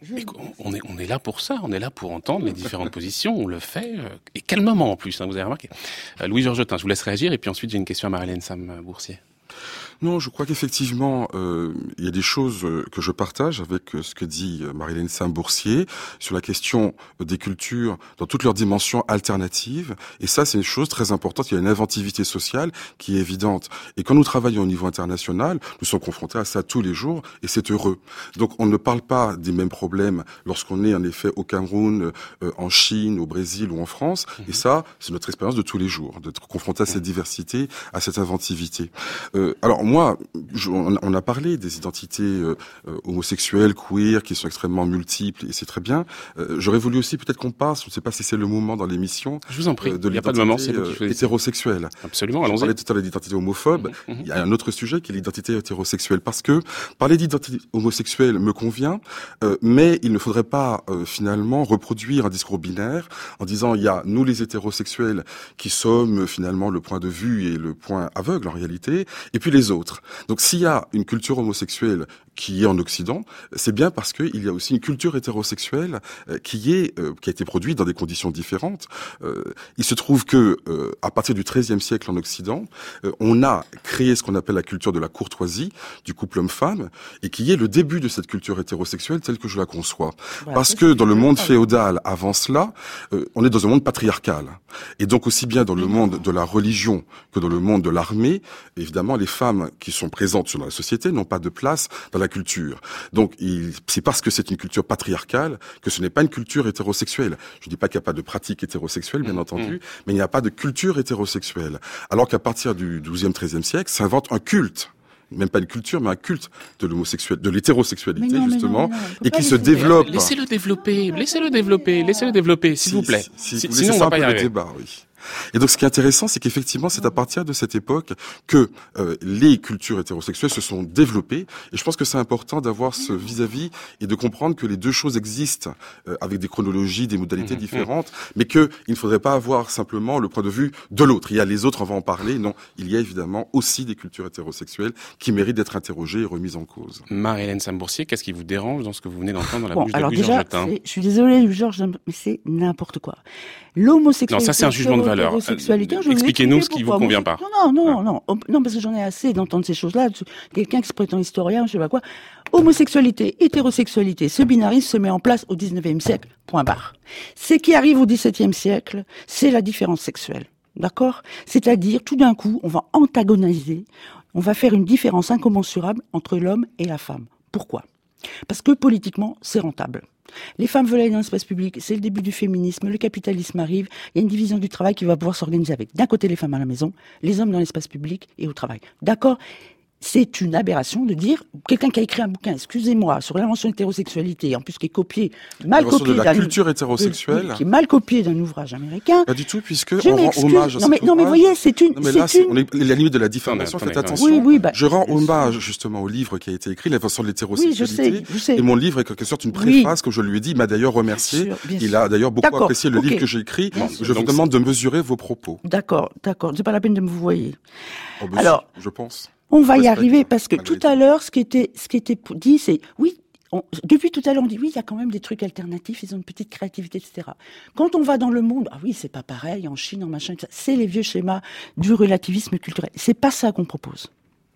On est, on est là pour ça, on est là pour entendre les différentes positions, on le fait, euh, et calmement en plus, hein, vous avez remarqué. Euh, Louis Georgetin, je vous laisse réagir, et puis ensuite j'ai une question à Marie-Hélène Sam-Boursier. Non, je crois qu'effectivement, euh, il y a des choses que je partage avec ce que dit Marie-Hélène Sam-Boursier sur la question des cultures dans toutes leurs dimensions alternatives. Et ça, c'est une chose très importante. Il y a une inventivité sociale qui est évidente. Et quand nous travaillons au niveau international, nous sommes confrontés à ça tous les jours, et c'est heureux. Donc, on ne parle pas des mêmes problèmes lorsqu'on est en effet au Cameroun, euh, en Chine, au Brésil ou en France. Mmh. Et ça, c'est notre expérience de tous les jours, d'être confronté à cette diversité, à cette inventivité. Euh, alors, moi, je, on a parlé des identités euh, homosexuelles, queer, qui sont extrêmement multiples, et c'est très bien. Euh, j'aurais voulu aussi peut-être qu'on passe, je ne sais pas si c'est le moment dans l'émission, je vous en prie, euh, de il n'y a pas de moment, c'est euh, hétérosexuelle. Absolument, allons-y. On parlait tout à l'heure d'identité homophobe, mmh, mmh. Il y a un autre sujet qui est l'identité hétérosexuelle, parce que parler d'identité homosexuelle me convient, euh, mais il ne faudrait pas euh, finalement reproduire un discours binaire en disant il y a nous les hétérosexuels qui sommes finalement le point de vue et le point aveugle en réalité, et puis les autres. Donc s'il y a une culture homosexuelle qui est en Occident, c'est bien parce qu'il y a aussi une culture hétérosexuelle euh, qui est euh, qui a été produite dans des conditions différentes. Euh, il se trouve que euh, à partir du treizième siècle en Occident, euh, on a créé ce qu'on appelle la culture de la courtoisie, du couple homme-femme, et qui est le début de cette culture hétérosexuelle telle que je la conçois. Ouais, parce que dans le monde féodal, avant cela, euh, on est dans un monde patriarcal. Et donc aussi bien dans le monde de la religion que dans le monde de l'armée, évidemment, les femmes qui sont présentes dans la société n'ont pas de place dans la culture. Donc, il, c'est parce que c'est une culture patriarcale que ce n'est pas une culture hétérosexuelle. Je ne dis pas qu'il n'y a pas de pratique hétérosexuelle, bien mmh, entendu, mmh. mais il n'y a pas de culture hétérosexuelle. Alors qu'à partir du douzième, treizième siècle, s'invente un culte. Même pas une culture, mais un culte de l'homosexuel, de l'hétérosexualité, non, justement, non, non, et qui se développe. Laissez-le développer, laissez-le développer, laissez-le développer, s'il si, vous plaît. Si, si, si, sinon, on va pas y arriver. Le débat, oui. Et donc, ce qui est intéressant, c'est qu'effectivement, c'est à partir de cette époque que euh, les cultures hétérosexuelles se sont développées. Et je pense que c'est important d'avoir ce vis-à-vis et de comprendre que les deux choses existent euh, avec des chronologies, des modalités mmh, différentes, mmh. mais qu'il ne faudrait pas avoir simplement le point de vue de l'autre. Il y a les autres, on va en parler. Non, il y a évidemment aussi des cultures hétérosexuelles qui méritent d'être interrogées et remises en cause. Marie-Hélène Sam-Boursier, qu'est-ce qui vous dérange dans ce que vous venez d'entendre dans la bon, bouche alors de Louis déjà, Georgetin ? Je suis désolée, Georges, mais c'est n'importe quoi. L'homosexualité. Non, ça c'est un jugement de valeur. Euh, expliquez-nous ce qui vous convient pas. Non, non, non, non, non, non, parce que j'en ai assez d'entendre ces choses-là. Quelqu'un qui se prétend historien, je sais pas quoi. Homosexualité, hétérosexualité, ce binarisme se met en place au dix-neuvième siècle, point barre. Ce qui arrive au dix-septième siècle, c'est la différence sexuelle. D'accord ? C'est-à-dire, tout d'un coup, on va antagoniser, on va faire une différence incommensurable entre l'homme et la femme. Pourquoi ? Parce que politiquement, c'est rentable. Les femmes veulent aller dans l'espace public, c'est le début du féminisme, le capitalisme arrive, il y a une division du travail qui va pouvoir s'organiser avec, d'un côté les femmes à la maison, les hommes dans l'espace public et au travail. D'accord ? C'est une aberration de dire, quelqu'un qui a écrit un bouquin, excusez-moi, sur l'invention de l'hétérosexualité, en plus qui est copié, mal copié de la culture hétérosexuelle, qui est mal copié d'un ouvrage américain. Pas du tout, puisque on rend hommage à non mais, cet non mais vous voyez, c'est une, non mais là, c'est une... on est la limite de la diffamation, faites attention. Oui, oui, bah, je rends hommage, justement, au livre qui a été écrit, l'invention de l'hétérosexualité. Oui, je sais, je sais. Et mon livre est quelque sorte une préface, oui. que je lui ai dit, il m'a d'ailleurs remercié. Bien sûr, bien sûr. Il a d'ailleurs beaucoup d'accord, apprécié le okay. livre que j'ai écrit. Bien je sûr. vous demande de mesurer vos propos. D'accord, d'accord. C'est pas la peine de me vous voyer. Oh, ben Alors, je pense. On va y arriver parce que tout à l'heure, ce qui était, ce qui était dit, c'est oui. On, depuis tout à l'heure, on dit oui, il y a quand même des trucs alternatifs, ils ont une petite créativité, et cetera. Quand on va dans le monde, ah oui, c'est pas pareil en Chine, en machin, et cetera. C'est les vieux schémas du relativisme culturel. C'est pas ça qu'on propose.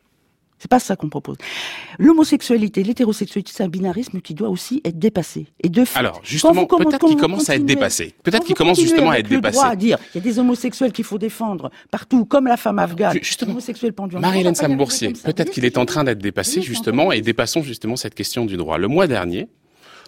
C'est pas ça qu'on propose. L'homosexualité, l'hétérosexualité, c'est un binarisme qui doit aussi être dépassé. Et de fait, alors justement, peut-être qu'il commence à être dépassé. Peut-être qu'il commence justement à être dépassé. Le droit à dire, il y a des homosexuels qu'il faut défendre partout, comme la femme afghane. Justement, Marie-Hélène Sam-Boursier, peut-être qu'il est en train d'être dépassé justement, et dépassons justement cette question du droit. Le mois dernier,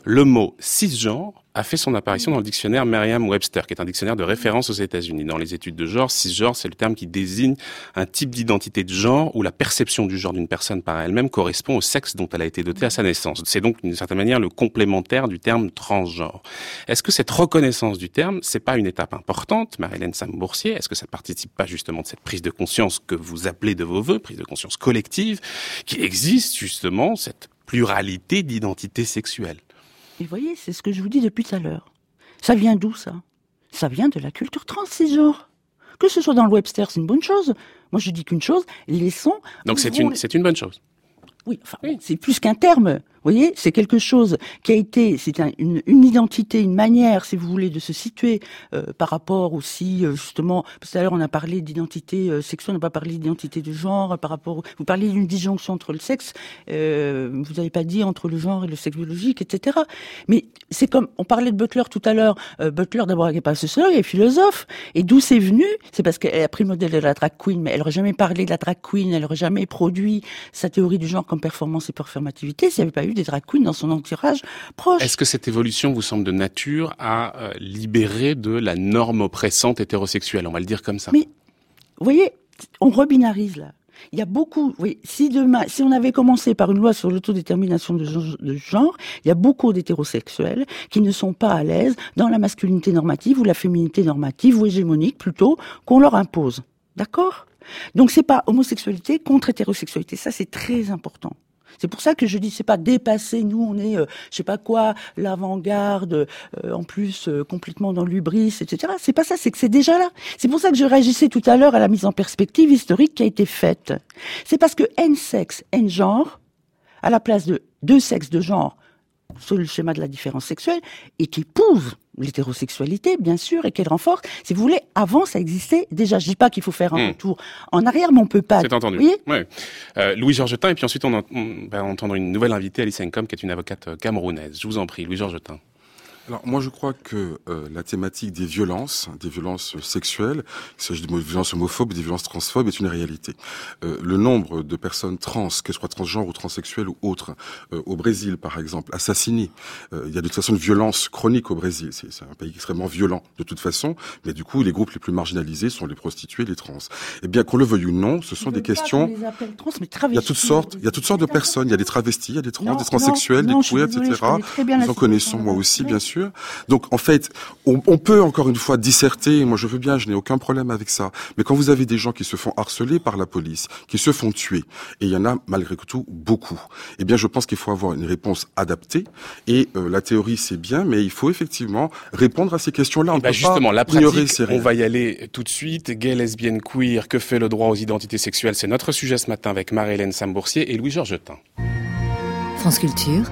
Le mot cisgenre a fait son apparition dans le dictionnaire Merriam-Webster, qui est un dictionnaire de référence aux États-Unis. Dans les études de genre, cisgenre, c'est le terme qui désigne un type d'identité de genre où la perception du genre d'une personne par elle-même correspond au sexe dont elle a été dotée à sa naissance. C'est donc, d'une certaine manière, le complémentaire du terme transgenre. Est-ce que cette reconnaissance du terme, c'est pas une étape importante, Marie-Hélène Sam-Boursier? Est-ce que ça participe pas justement de cette prise de conscience que vous appelez de vos vœux, prise de conscience collective, qu'il existe justement cette pluralité d'identités sexuelles? Et vous voyez, c'est ce que je vous dis depuis tout à l'heure. Ça vient d'où, ça? Ça vient de la culture trans, cisgenre. Que ce soit dans le Webster, c'est une bonne chose. Moi, je dis qu'une chose, laissons... Donc c'est une, c'est une bonne chose. Oui, enfin, oui. C'est plus qu'un terme. Vous voyez, c'est quelque chose qui a été, c'est un, une, une identité, une manière, si vous voulez, de se situer euh, par rapport aussi, euh, justement, parce que tout à l'heure on a parlé d'identité euh, sexuelle, on n'a pas parlé d'identité de genre, par rapport, vous parliez d'une disjonction entre le sexe, euh, vous n'avez pas dit entre le genre et le sexe biologique, et cetera. Mais c'est comme, on parlait de Butler tout à l'heure, euh, Butler d'abord elle n'est pas sociologue, elle est philosophe, et d'où c'est venu? C'est parce qu'elle a pris le modèle de la drag queen, mais elle n'aurait jamais parlé de la drag queen, elle n'aurait jamais produit sa théorie du genre comme performance et performativité s'il n'y avait pas eu des drag queens dans son entourage proche. Est-ce que cette évolution vous semble de nature à euh, libérer de la norme oppressante hétérosexuelle, on va le dire comme ça? Mais, vous voyez, on rebinarise là. Il y a beaucoup, oui, si demain, si on avait commencé par une loi sur l'autodétermination de genre, de genre, il y a beaucoup d'hétérosexuels qui ne sont pas à l'aise dans la masculinité normative ou la féminité normative ou hégémonique plutôt qu'on leur impose. D'accord? Donc c'est pas homosexualité contre hétérosexualité, ça c'est très important. C'est pour ça que je dis, c'est pas dépasser, nous on est, euh, je sais pas quoi, l'avant-garde, euh, en plus euh, complètement dans l'hubris, et cetera. C'est pas ça, c'est que c'est déjà là. C'est pour ça que je réagissais tout à l'heure à la mise en perspective historique qui a été faite. C'est parce que N-sexe, N-genre, à la place de deux sexes de genre, sur le schéma de la différence sexuelle, et qui épouse l'hétérosexualité, bien sûr, et qu'elle renforce. Si vous voulez, avant, ça existait déjà. Je dis pas qu'il faut faire un mmh. retour en arrière, mais on peut pas. C'est entendu. Vous voyez ouais. euh, Louis Georgetin, et puis ensuite on, en, on va entendre une nouvelle invitée, Alice Nkom, qui est une avocate camerounaise. Je vous en prie, Louis Georgetin. Alors moi je crois que euh, la thématique des violences, des violences sexuelles, qu'il s'agit de violences homophobes, des violences transphobes, est une réalité. Euh, le nombre de personnes trans, qu'elles soient transgenres ou transsexuelles ou autres, euh, au Brésil par exemple, assassinées, euh, il y a de toute façon une violence chronique au Brésil. C'est, c'est un pays extrêmement violent de toute façon, mais du coup les groupes les plus marginalisés sont les prostituées, les trans. Eh bien qu'on le veuille ou non, ce sont des questions. Les appelle trans, mais il y a toutes sortes, il y a toutes sortes de personnes. Il y a des travestis, il y a des trans, non, des transsexuels, non, des queers, et cetera. Nous en connaissons moi aussi, bien sûr. Donc en fait, on, on peut encore une fois disserter, moi je veux bien, je n'ai aucun problème avec ça, mais quand vous avez des gens qui se font harceler par la police, qui se font tuer, et il y en a malgré tout beaucoup, eh bien je pense qu'il faut avoir une réponse adaptée, et euh, la théorie c'est bien, mais il faut effectivement répondre à ces questions-là. On bah peut justement, pas la pratique, ces on va y aller tout de suite. Gay, lesbienne, queer, que fait le droit aux identités sexuelles? C'est notre sujet ce matin avec Marie-Hélène Sam-Boursier et Louis Georgetin. France Culture,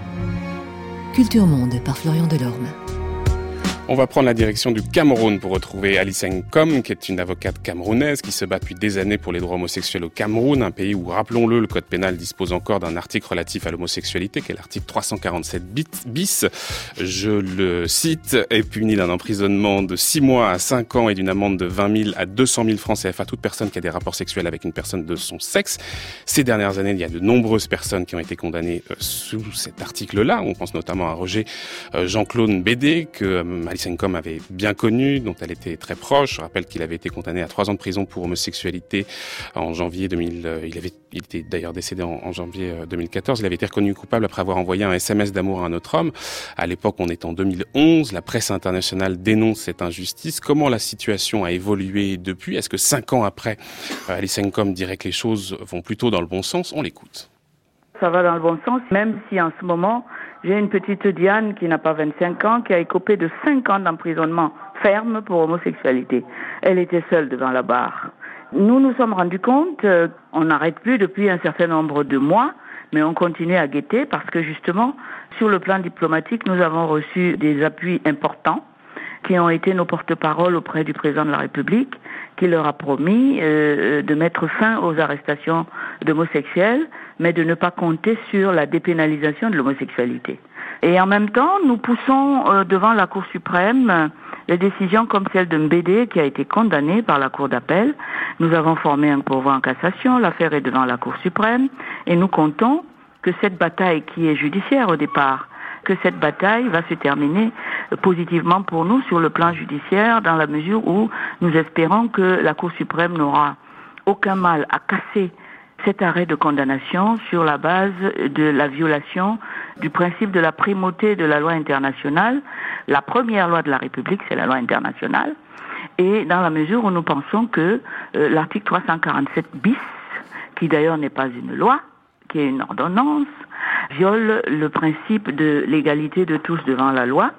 Culture Monde par Florian Delorme. On va prendre la direction du Cameroun pour retrouver Alice Nkom, qui est une avocate camerounaise qui se bat depuis des années pour les droits homosexuels au Cameroun, un pays où, rappelons-le, le code pénal dispose encore d'un article relatif à l'homosexualité, qui est l'article trois cent quarante-sept bis. Je le cite, est puni d'un emprisonnement de six mois à cinq ans et d'une amende de vingt mille à deux cent mille francs C F A toute personne qui a des rapports sexuels avec une personne de son sexe. Ces dernières années, il y a de nombreuses personnes qui ont été condamnées euh, sous cet article-là. On pense notamment à Roger euh, Jean-Claude Bédé, que euh, Alice Nkom avait bien connu, dont elle était très proche. Je rappelle qu'il avait été condamné à trois ans de prison pour homosexualité en janvier deux mille. Euh, il avait, il était d'ailleurs décédé en, en janvier deux mille quatorze. Il avait été reconnu coupable après avoir envoyé un S M S d'amour à un autre homme. À l'époque, on est en deux mille onze. La presse internationale dénonce cette injustice. Comment la situation a évolué depuis? Est-ce que cinq ans après, euh, Alice Nkom dirait que les choses vont plutôt dans le bon sens? On l'écoute. Ça va dans le bon sens, même si en ce moment, j'ai une petite Diane qui n'a pas vingt-cinq ans, qui a écopé de cinq ans d'emprisonnement ferme pour homosexualité. Elle était seule devant la barre. Nous nous sommes rendus compte, euh, on n'arrête plus depuis un certain nombre de mois, mais on continue à guetter parce que justement, sur le plan diplomatique, nous avons reçu des appuis importants qui ont été nos porte-paroles auprès du président de la République, qui leur a promis euh, de mettre fin aux arrestations d'homosexuels, mais de ne pas compter sur la dépénalisation de l'homosexualité. Et en même temps, nous poussons euh, devant la Cour suprême euh, les décisions comme celle de Mbédé, qui a été condamné par la Cour d'appel. Nous avons formé un pourvoi en cassation, l'affaire est devant la Cour suprême, et nous comptons que cette bataille qui est judiciaire au départ, que cette bataille va se terminer positivement pour nous sur le plan judiciaire, dans la mesure où nous espérons que la Cour suprême n'aura aucun mal à casser cet arrêt de condamnation sur la base de la violation du principe de la primauté de la loi internationale. La première loi de la République, c'est la loi internationale. Et dans la mesure où nous pensons que euh, l'article trois cent quarante-sept bis, qui d'ailleurs n'est pas une loi, qui est une ordonnance, viole le principe de l'égalité de tous devant la loi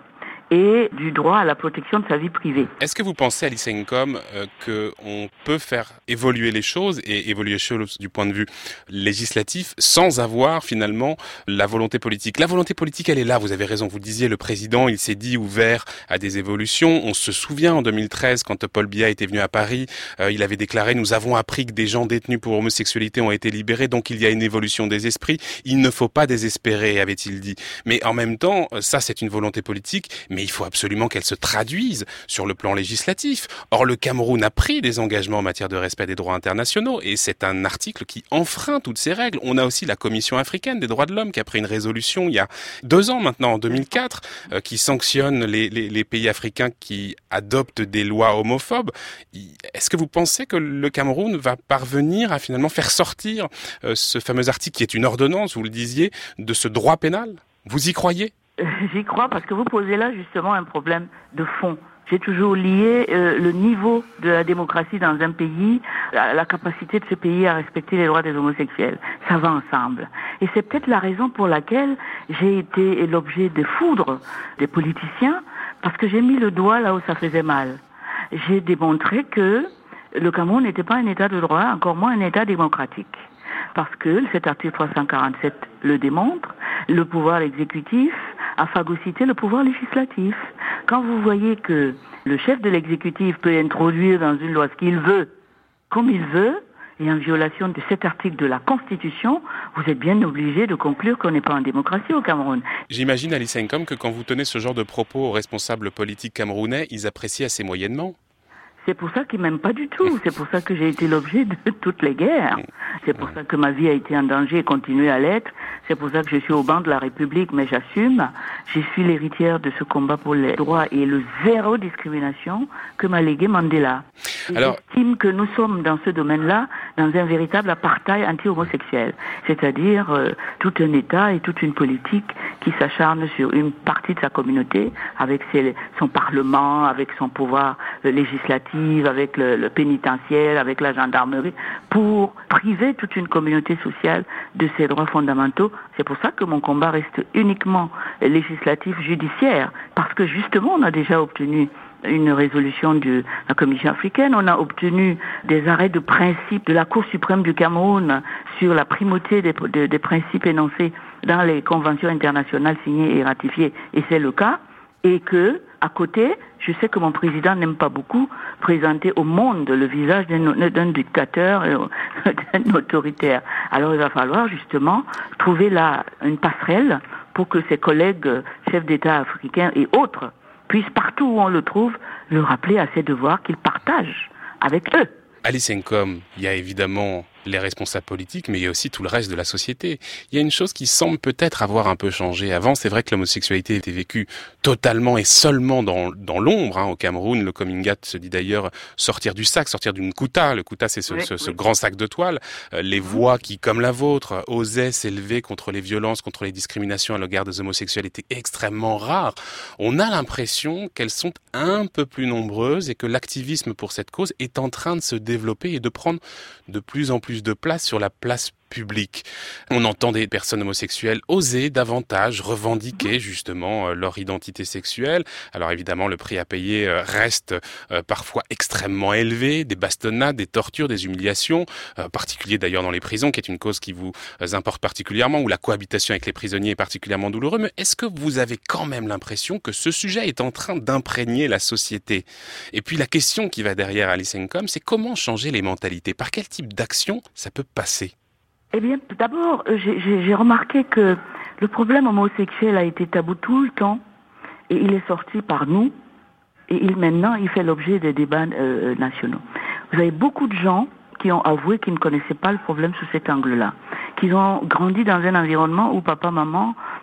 et du droit à la protection de sa vie privée. Est-ce que vous pensez, Alice Nkom, euh, qu'on peut faire évoluer les choses et évoluer les choses du point de vue législatif sans avoir finalement la volonté politique ? La volonté politique, elle est là, vous avez raison, vous le disiez, le président, il s'est dit ouvert à des évolutions. On se souvient en deux mille treize, quand Paul Biya était venu à Paris, euh, il avait déclaré « Nous avons appris que des gens détenus pour homosexualité ont été libérés, donc il y a une évolution des esprits. Il ne faut pas désespérer », avait-il dit. Mais en même temps, ça c'est une volonté politique, mais il faut absolument qu'elle se traduise sur le plan législatif. Or, le Cameroun a pris des engagements en matière de respect des droits internationaux et c'est un article qui enfreint toutes ces règles. On a aussi la Commission africaine des droits de l'homme qui a pris une résolution il y a deux ans maintenant, en deux mille quatre, euh, qui sanctionne les, les, les pays africains qui adoptent des lois homophobes. Est-ce que vous pensez que le Cameroun va parvenir à finalement faire sortir euh, ce fameux article qui est une ordonnance, vous le disiez, de ce droit pénal ? Vous y croyez ? J'y crois parce que vous posez là justement un problème de fond. J'ai toujours lié euh, le niveau de la démocratie dans un pays à la capacité de ce pays à respecter les droits des homosexuels. Ça va ensemble. Et c'est peut-être la raison pour laquelle j'ai été l'objet de foudre des politiciens, parce que j'ai mis le doigt là où ça faisait mal. J'ai démontré que le Cameroun n'était pas un État de droit, encore moins un État démocratique. Parce que cet article trois cent quarante-sept le démontre, le pouvoir exécutif a phagocyté le pouvoir législatif. Quand vous voyez que le chef de l'exécutif peut introduire dans une loi ce qu'il veut, comme il veut, et en violation de cet article de la Constitution, vous êtes bien obligé de conclure qu'on n'est pas en démocratie au Cameroun. J'imagine, Alice Nkom, que quand vous tenez ce genre de propos aux responsables politiques camerounais, ils apprécient assez moyennement. C'est pour ça qu'ils m'aiment pas du tout. C'est pour ça que j'ai été l'objet de toutes les guerres. C'est pour ça que ma vie a été en danger et continue à l'être. C'est pour ça que je suis au banc de la République, mais j'assume. Je suis l'héritière de ce combat pour les droits et le zéro discrimination que m'a légué Mandela. Alors... J'estime que nous sommes dans ce domaine-là dans un véritable apartheid anti-homosexuel. C'est-à-dire euh, tout un État et toute une politique qui s'acharne sur une partie de sa communauté avec ses, son parlement, avec son pouvoir euh, législatif, avec le, le pénitentiaire, avec la gendarmerie, pour priver toute une communauté sociale de ses droits fondamentaux. C'est pour ça que mon combat reste uniquement législatif, judiciaire, parce que justement on a déjà obtenu une résolution de la Commission africaine, on a obtenu des arrêts de principe de la Cour suprême du Cameroun sur la primauté des, des, des principes énoncés dans les conventions internationales signées et ratifiées, et c'est le cas, et que, à côté, je sais que mon président n'aime pas beaucoup présenter au monde le visage d'un, d'un dictateur, d'un autoritaire. Alors il va falloir justement trouver là une passerelle pour que ses collègues chefs d'État africains et autres puissent, partout où on le trouve, le rappeler à ses devoirs qu'il partage avec eux. Alice Nkom, il y a évidemment les responsables politiques, mais il y a aussi tout le reste de la société. Il y a une chose qui semble peut-être avoir un peu changé. Avant, c'est vrai que l'homosexualité était vécue totalement et seulement dans, dans l'ombre. Hein. Au Cameroun, le coming out se dit d'ailleurs sortir du sac, sortir d'une kouta. Le kouta, c'est ce, oui, ce, ce oui. grand sac de toile. Euh, les voix qui, comme la vôtre, osaient s'élever contre les violences, contre les discriminations à l'égard des homosexuels étaient extrêmement rares. On a l'impression qu'elles sont un peu plus nombreuses et que l'activisme pour cette cause est en train de se développer et de prendre de plus en plus de place sur la place public. On entend des personnes homosexuelles oser davantage revendiquer justement euh, leur identité sexuelle. Alors évidemment, le prix à payer euh, reste euh, parfois extrêmement élevé, des bastonnades, des tortures, des humiliations, euh, particulier d'ailleurs dans les prisons, qui est une cause qui vous euh, importe particulièrement, où la cohabitation avec les prisonniers est particulièrement douloureuse. Mais est-ce que vous avez quand même l'impression que ce sujet est en train d'imprégner la société ? Et puis la question qui va derrière Alice Nkom, c'est comment changer les mentalités ? Par quel type d'action ça peut passer ? Eh bien, d'abord, j'ai, j'ai remarqué que le problème homosexuel a été tabou tout le temps, et il est sorti par nous, et il, maintenant, il fait l'objet des débats euh, nationaux. Vous avez beaucoup de gens qui ont avoué qu'ils ne connaissaient pas le problème sous cet angle-là, qu'ils ont grandi dans un environnement où papa, maman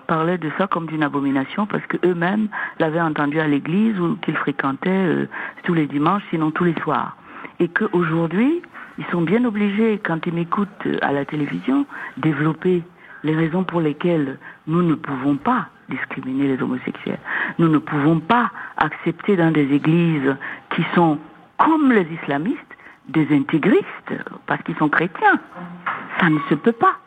parlaient de ça comme d'une abomination parce que eux-mêmes l'avaient entendu à l'église ou qu'ils fréquentaient euh, tous les dimanches, sinon tous les soirs. Et qu'aujourd'hui, ils sont bien obligés, quand ils m'écoutent à la télévision, développer les raisons pour lesquelles nous ne pouvons pas discriminer les homosexuels. Nous ne pouvons pas accepter dans des églises qui sont comme les islamistes, des intégristes, parce qu'ils sont chrétiens. Ça ne se peut pas.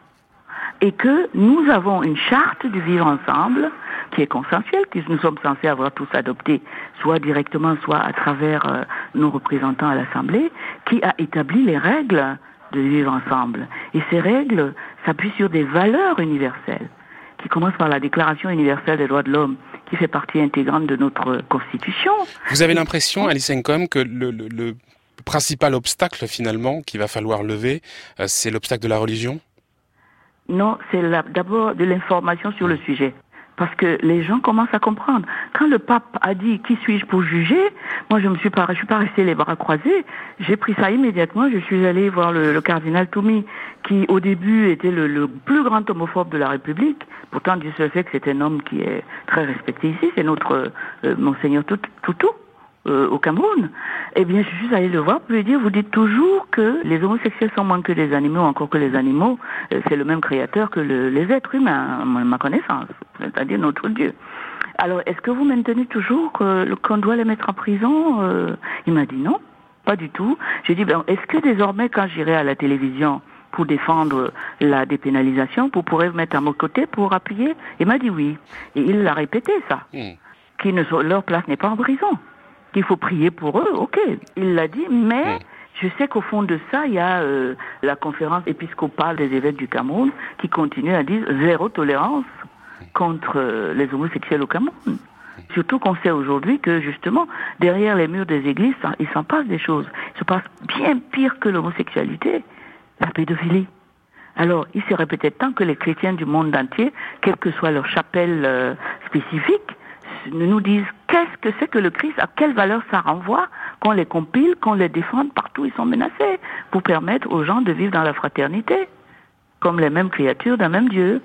Et que nous avons une charte du vivre ensemble qui est consensuelle, que nous sommes censés avoir tous adopté, soit directement, soit à travers euh, nos représentants à l'Assemblée, qui a établi les règles de vivre ensemble. Et ces règles s'appuient sur des valeurs universelles, qui commencent par la Déclaration universelle des droits de l'homme, qui fait partie intégrante de notre Constitution. Vous avez l'impression, Alice Nkom, que le, le, le principal obstacle, finalement, qu'il va falloir lever, euh, c'est l'obstacle de la religion ? Non, c'est la, d'abord de l'information sur le sujet. Parce que les gens commencent à comprendre. Quand le pape a dit « Qui suis-je pour juger ?», moi je me suis pas, je suis pas restée les bras croisés. J'ai pris ça immédiatement. Je suis allée voir le, le cardinal Toumi, qui au début était le, le plus grand homophobe de la République. Pourtant, Dieu se fait que c'est un homme qui est très respecté ici. C'est notre euh, Monseigneur Toutou. Euh, au Cameroun, eh bien, je suis allée le voir pour lui dire, vous dites toujours que les homosexuels sont moins que les animaux, encore que les animaux, euh, c'est le même créateur que le, les êtres humains, à ma connaissance, c'est-à-dire notre Dieu. Alors, est-ce que vous maintenez toujours que, qu'on doit les mettre en prison euh, Il m'a dit non, pas du tout. J'ai dit, ben, est-ce que désormais, quand j'irai à la télévision pour défendre la dépénalisation, vous pourrez vous mettre à mon côté pour appuyer ? Il m'a dit oui. Et il l'a répété, ça. Mmh. Qui ne, leur place n'est pas en prison. Qu'il faut prier pour eux, ok, il l'a dit, mais mmh. je sais qu'au fond de ça, il y a euh, la conférence épiscopale des évêques du Cameroun qui continue à dire zéro tolérance contre euh, les homosexuels au Cameroun. Mmh. Surtout qu'on sait aujourd'hui que, justement, derrière les murs des églises, il s'en passe des choses. Il se passe bien pire que l'homosexualité, la pédophilie. Alors, il serait peut-être temps que les chrétiens du monde entier, quelle que soit leur chapelle euh, spécifique, nous disent qu'est-ce que c'est que le Christ, à quelle valeur ça renvoie, qu'on les compile, qu'on les défende partout où ils sont menacés, pour permettre aux gens de vivre dans la fraternité, comme les mêmes créatures d'un même Dieu.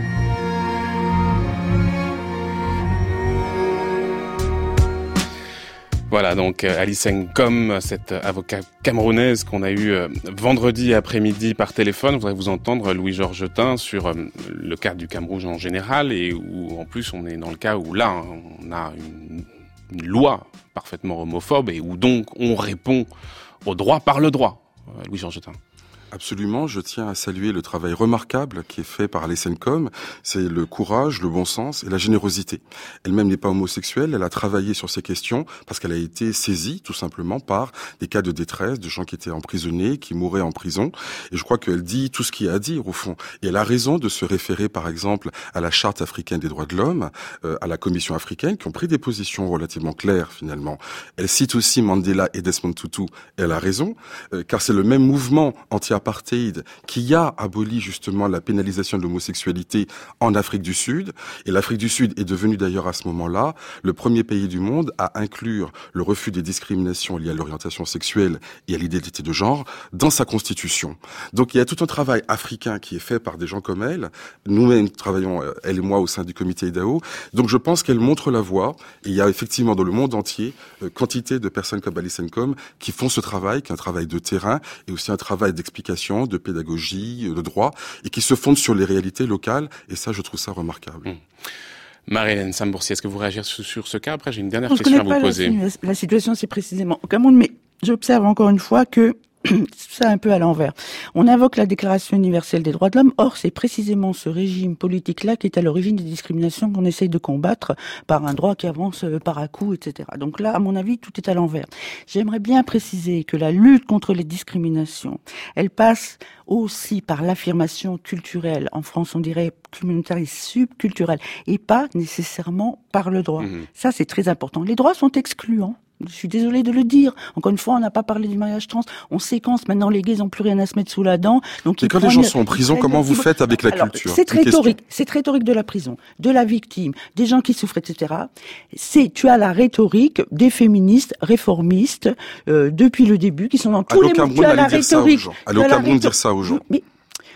Voilà, donc Alice Nkom, cette avocate camerounaise qu'on a eue vendredi après-midi par téléphone. Je voudrais vous entendre, Louis Georgetin, sur le cas du Cameroun en général, et où en plus on est dans le cas où là, on a une, une loi parfaitement homophobe et où donc on répond au droit par le droit. Louis Georgetin. Absolument, je tiens à saluer le travail remarquable qui est fait par Alice Nkom. C'est le courage, le bon sens et la générosité. Elle-même n'est pas homosexuelle, elle a travaillé sur ces questions parce qu'elle a été saisie tout simplement par des cas de détresse, de gens qui étaient emprisonnés, qui mouraient en prison. Et je crois qu'elle dit tout ce qu'il y a à dire au fond. Et elle a raison de se référer par exemple à la Charte africaine des droits de l'homme, euh, à la Commission africaine, qui ont pris des positions relativement claires finalement. Elle cite aussi Mandela et Desmond Tutu. Elle a raison, euh, car c'est le même mouvement anti apartheid qui a aboli justement la pénalisation de l'homosexualité en Afrique du Sud. Et l'Afrique du Sud est devenue d'ailleurs à ce moment-là le premier pays du monde à inclure le refus des discriminations liées à l'orientation sexuelle et à l'identité de genre dans sa constitution. Donc il y a tout un travail africain qui est fait par des gens comme elle. Nous-mêmes travaillons, elle et moi, au sein du comité I D A O. Donc je pense qu'elle montre la voie. Et il y a effectivement dans le monde entier quantité de personnes comme Alice Nkom qui font ce travail, qui est un travail de terrain et aussi un travail d'explication, de pédagogie, de droit, et qui se fondent sur les réalités locales, et ça, je trouve ça remarquable. Mmh. Marie-Hélène Sambourcier, est-ce que vous réagissez sur, sur ce cas ? Après, j'ai une dernière non, question à vous poser. La, la situation, c'est précisément au Cameroun, mais j'observe encore une fois que c'est un peu à l'envers. On invoque la Déclaration universelle des droits de l'homme, or c'est précisément ce régime politique-là qui est à l'origine des discriminations qu'on essaye de combattre par un droit qui avance par à-coups, et cetera. Donc là, à mon avis, tout est à l'envers. J'aimerais bien préciser que la lutte contre les discriminations, elle passe aussi par l'affirmation culturelle. En France, on dirait communautaire et subculturelle, et pas nécessairement par le droit. Mmh. Ça, c'est très important. Les droits sont excluants. Je suis désolée de le dire. Encore une fois, on n'a pas parlé du mariage trans. On séquence maintenant, les gays n'ont plus rien à se mettre sous la dent. Donc, et quand les gens sont en prison, comment vous faites avec la Alors, culture ? C'est rhétorique. C'est rhétorique de la prison, de la victime, des gens qui souffrent, et cetera. C'est, tu as la rhétorique des féministes, réformistes, euh, depuis le début, qui sont dans tous les mots. Tu as la rhétorique. Allez au Cameroun dire ça aux gens. Mais,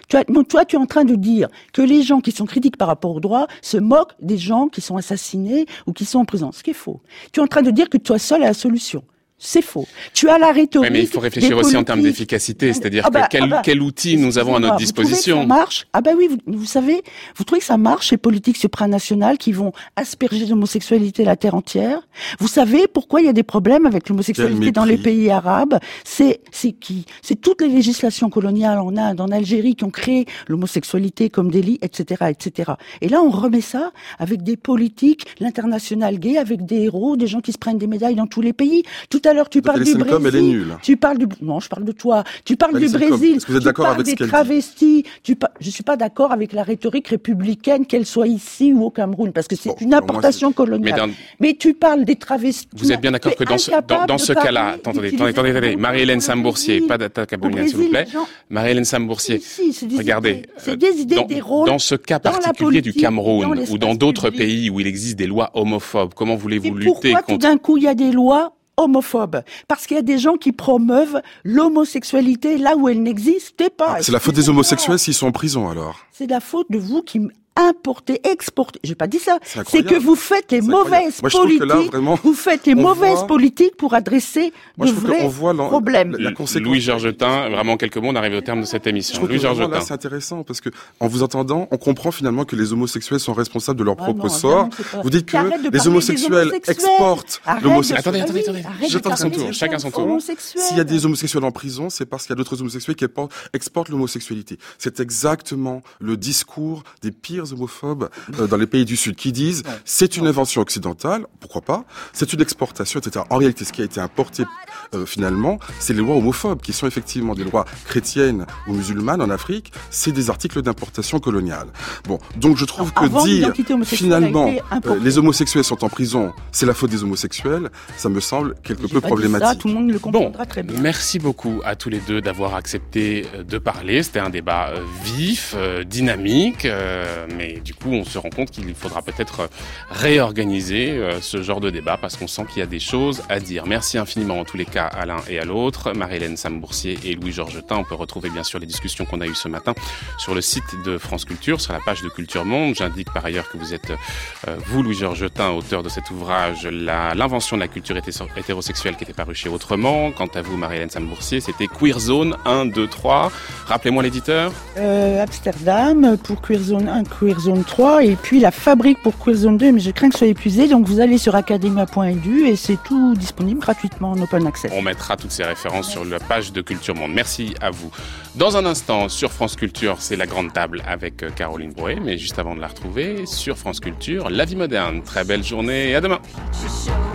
Tu as, non, toi, tu es en train de dire que les gens qui sont critiques par rapport au droit se moquent des gens qui sont assassinés ou qui sont en prison. Ce qui est faux. Tu es en train de dire que toi seul as la solution. C'est faux. Tu as la rhétorique. Oui, mais il faut réfléchir aussi politiques. En termes d'efficacité, c'est-à-dire ah bah, que quel, ah bah, quel outil nous avons à notre disposition. Vous trouvez que ça marche ? Ah ben bah oui, vous, vous savez, vous trouvez que ça marche ces politiques supranationales qui vont asperger l'homosexualité la terre entière ? Vous savez pourquoi il y a des problèmes avec l'homosexualité dans les pays arabes ? C'est c'est qui ? C'est toutes les législations coloniales en Inde, en Algérie qui ont créé l'homosexualité comme délit, et cetera, et cetera. Et là, on remet ça avec des politiques, l'international gay, avec des héros, des gens qui se prennent des médailles dans tous les pays. Tout à l'heure, tu parles du Brésil. Elle est nulle. Tu parles du, non, je parle de toi. Tu parles du Brésil. Est-ce que vous êtes d'accord avec ce qu'elle dit ? Tu parles des travestis. Tu par... Je suis pas d'accord avec la rhétorique républicaine, qu'elle soit ici ou au Cameroun, parce que c'est bon, une importation moi, coloniale. Mais, dans... Mais tu parles des travestis. Vous êtes bien d'accord que dans ce, dans, dans ce cas-là, attendez, attendez, attendez, attendez. Marie-Hélène Sambourcier, pas d'attaque abdominale, s'il vous plaît. Gens... Marie-Hélène Sambourcier. Si, si, regardez. C'est des idées, des rôles. Dans ce cas particulier du Cameroun ou dans d'autres pays où il existe des lois homophobes, comment voulez-vous lutter contre... Pourquoi tout d'un coup il y a des lois homophobe, parce qu'il y a des gens qui promeuvent l'homosexualité là où elle n'existait pas. Ah, c'est la faute des homosexuels s'ils sont en prison alors. C'est la faute de vous qui importer, exporter. J'ai pas dit ça. C'est, c'est que vous faites les mauvaises Moi, politiques. Là, vraiment, vous faites les mauvaises voit... politiques pour adresser Moi, de vrais problèmes. La, la Louis Georgetin, vraiment en quelques mots, on arrive au terme de cette émission. Louis Georgetin. Là, c'est intéressant parce que en vous entendant, on comprend finalement que les homosexuels sont responsables de leur ah propre non, sort. Vous dites que les homosexuels, homosexuels exportent l'homosexualité. Attendez, attendez, attendez. Chacun son tour. Chacun son tour. S'il y a des homosexuels en prison, c'est parce qu'il y a d'autres homosexuels qui exportent l'homosexualité. C'est exactement le discours des pires homophobes dans les pays du Sud qui disent c'est une invention occidentale, pourquoi pas, c'est une exportation, et cetera. En réalité, ce qui a été importé euh, finalement, c'est les lois homophobes qui sont effectivement des lois chrétiennes ou musulmanes en Afrique, c'est des articles d'importation coloniale. Bon, donc je trouve que Avant, dire finalement euh, les homosexuels sont en prison, c'est la faute des homosexuels, ça me semble quelque J'ai peu problématique. Ça, tout le monde le comprendra bon, très bien. Merci beaucoup à tous les deux d'avoir accepté de parler. C'était un débat euh, vif, euh, dynamique, euh, mais du coup on se rend compte qu'il faudra peut-être réorganiser euh, ce genre de débat parce qu'on sent qu'il y a des choses à dire. Merci infiniment en tous les cas à l'un et à l'autre, Marie-Hélène Sambourcier et Louis Georgetin. On peut retrouver bien sûr les discussions qu'on a eues ce matin sur le site de France Culture, sur la page de Culture Monde. J'indique par ailleurs que vous êtes, euh, vous Louis Georgetin, auteur de cet ouvrage, la, l'invention de la culture hétérosexuelle qui était paru chez Autrement. Quant à vous, Marie-Hélène Sambourcier, c'était Queer Zone un, deux, trois. Rappelez-moi l'éditeur. Euh, Amsterdam pour Queer Zone un, Queer Zone trois et puis la Fabrique pour Queer Zone deux, mais je crains que ce soit épuisé, donc vous allez sur academia point e d u et c'est tout disponible gratuitement en open access. On mettra toutes ces références sur la page de Culture Monde. Merci à vous. Dans un instant, sur France Culture, c'est la grande table avec Caroline Brouet, mais juste avant de la retrouver, sur France Culture, La vie moderne. Très belle journée et à demain.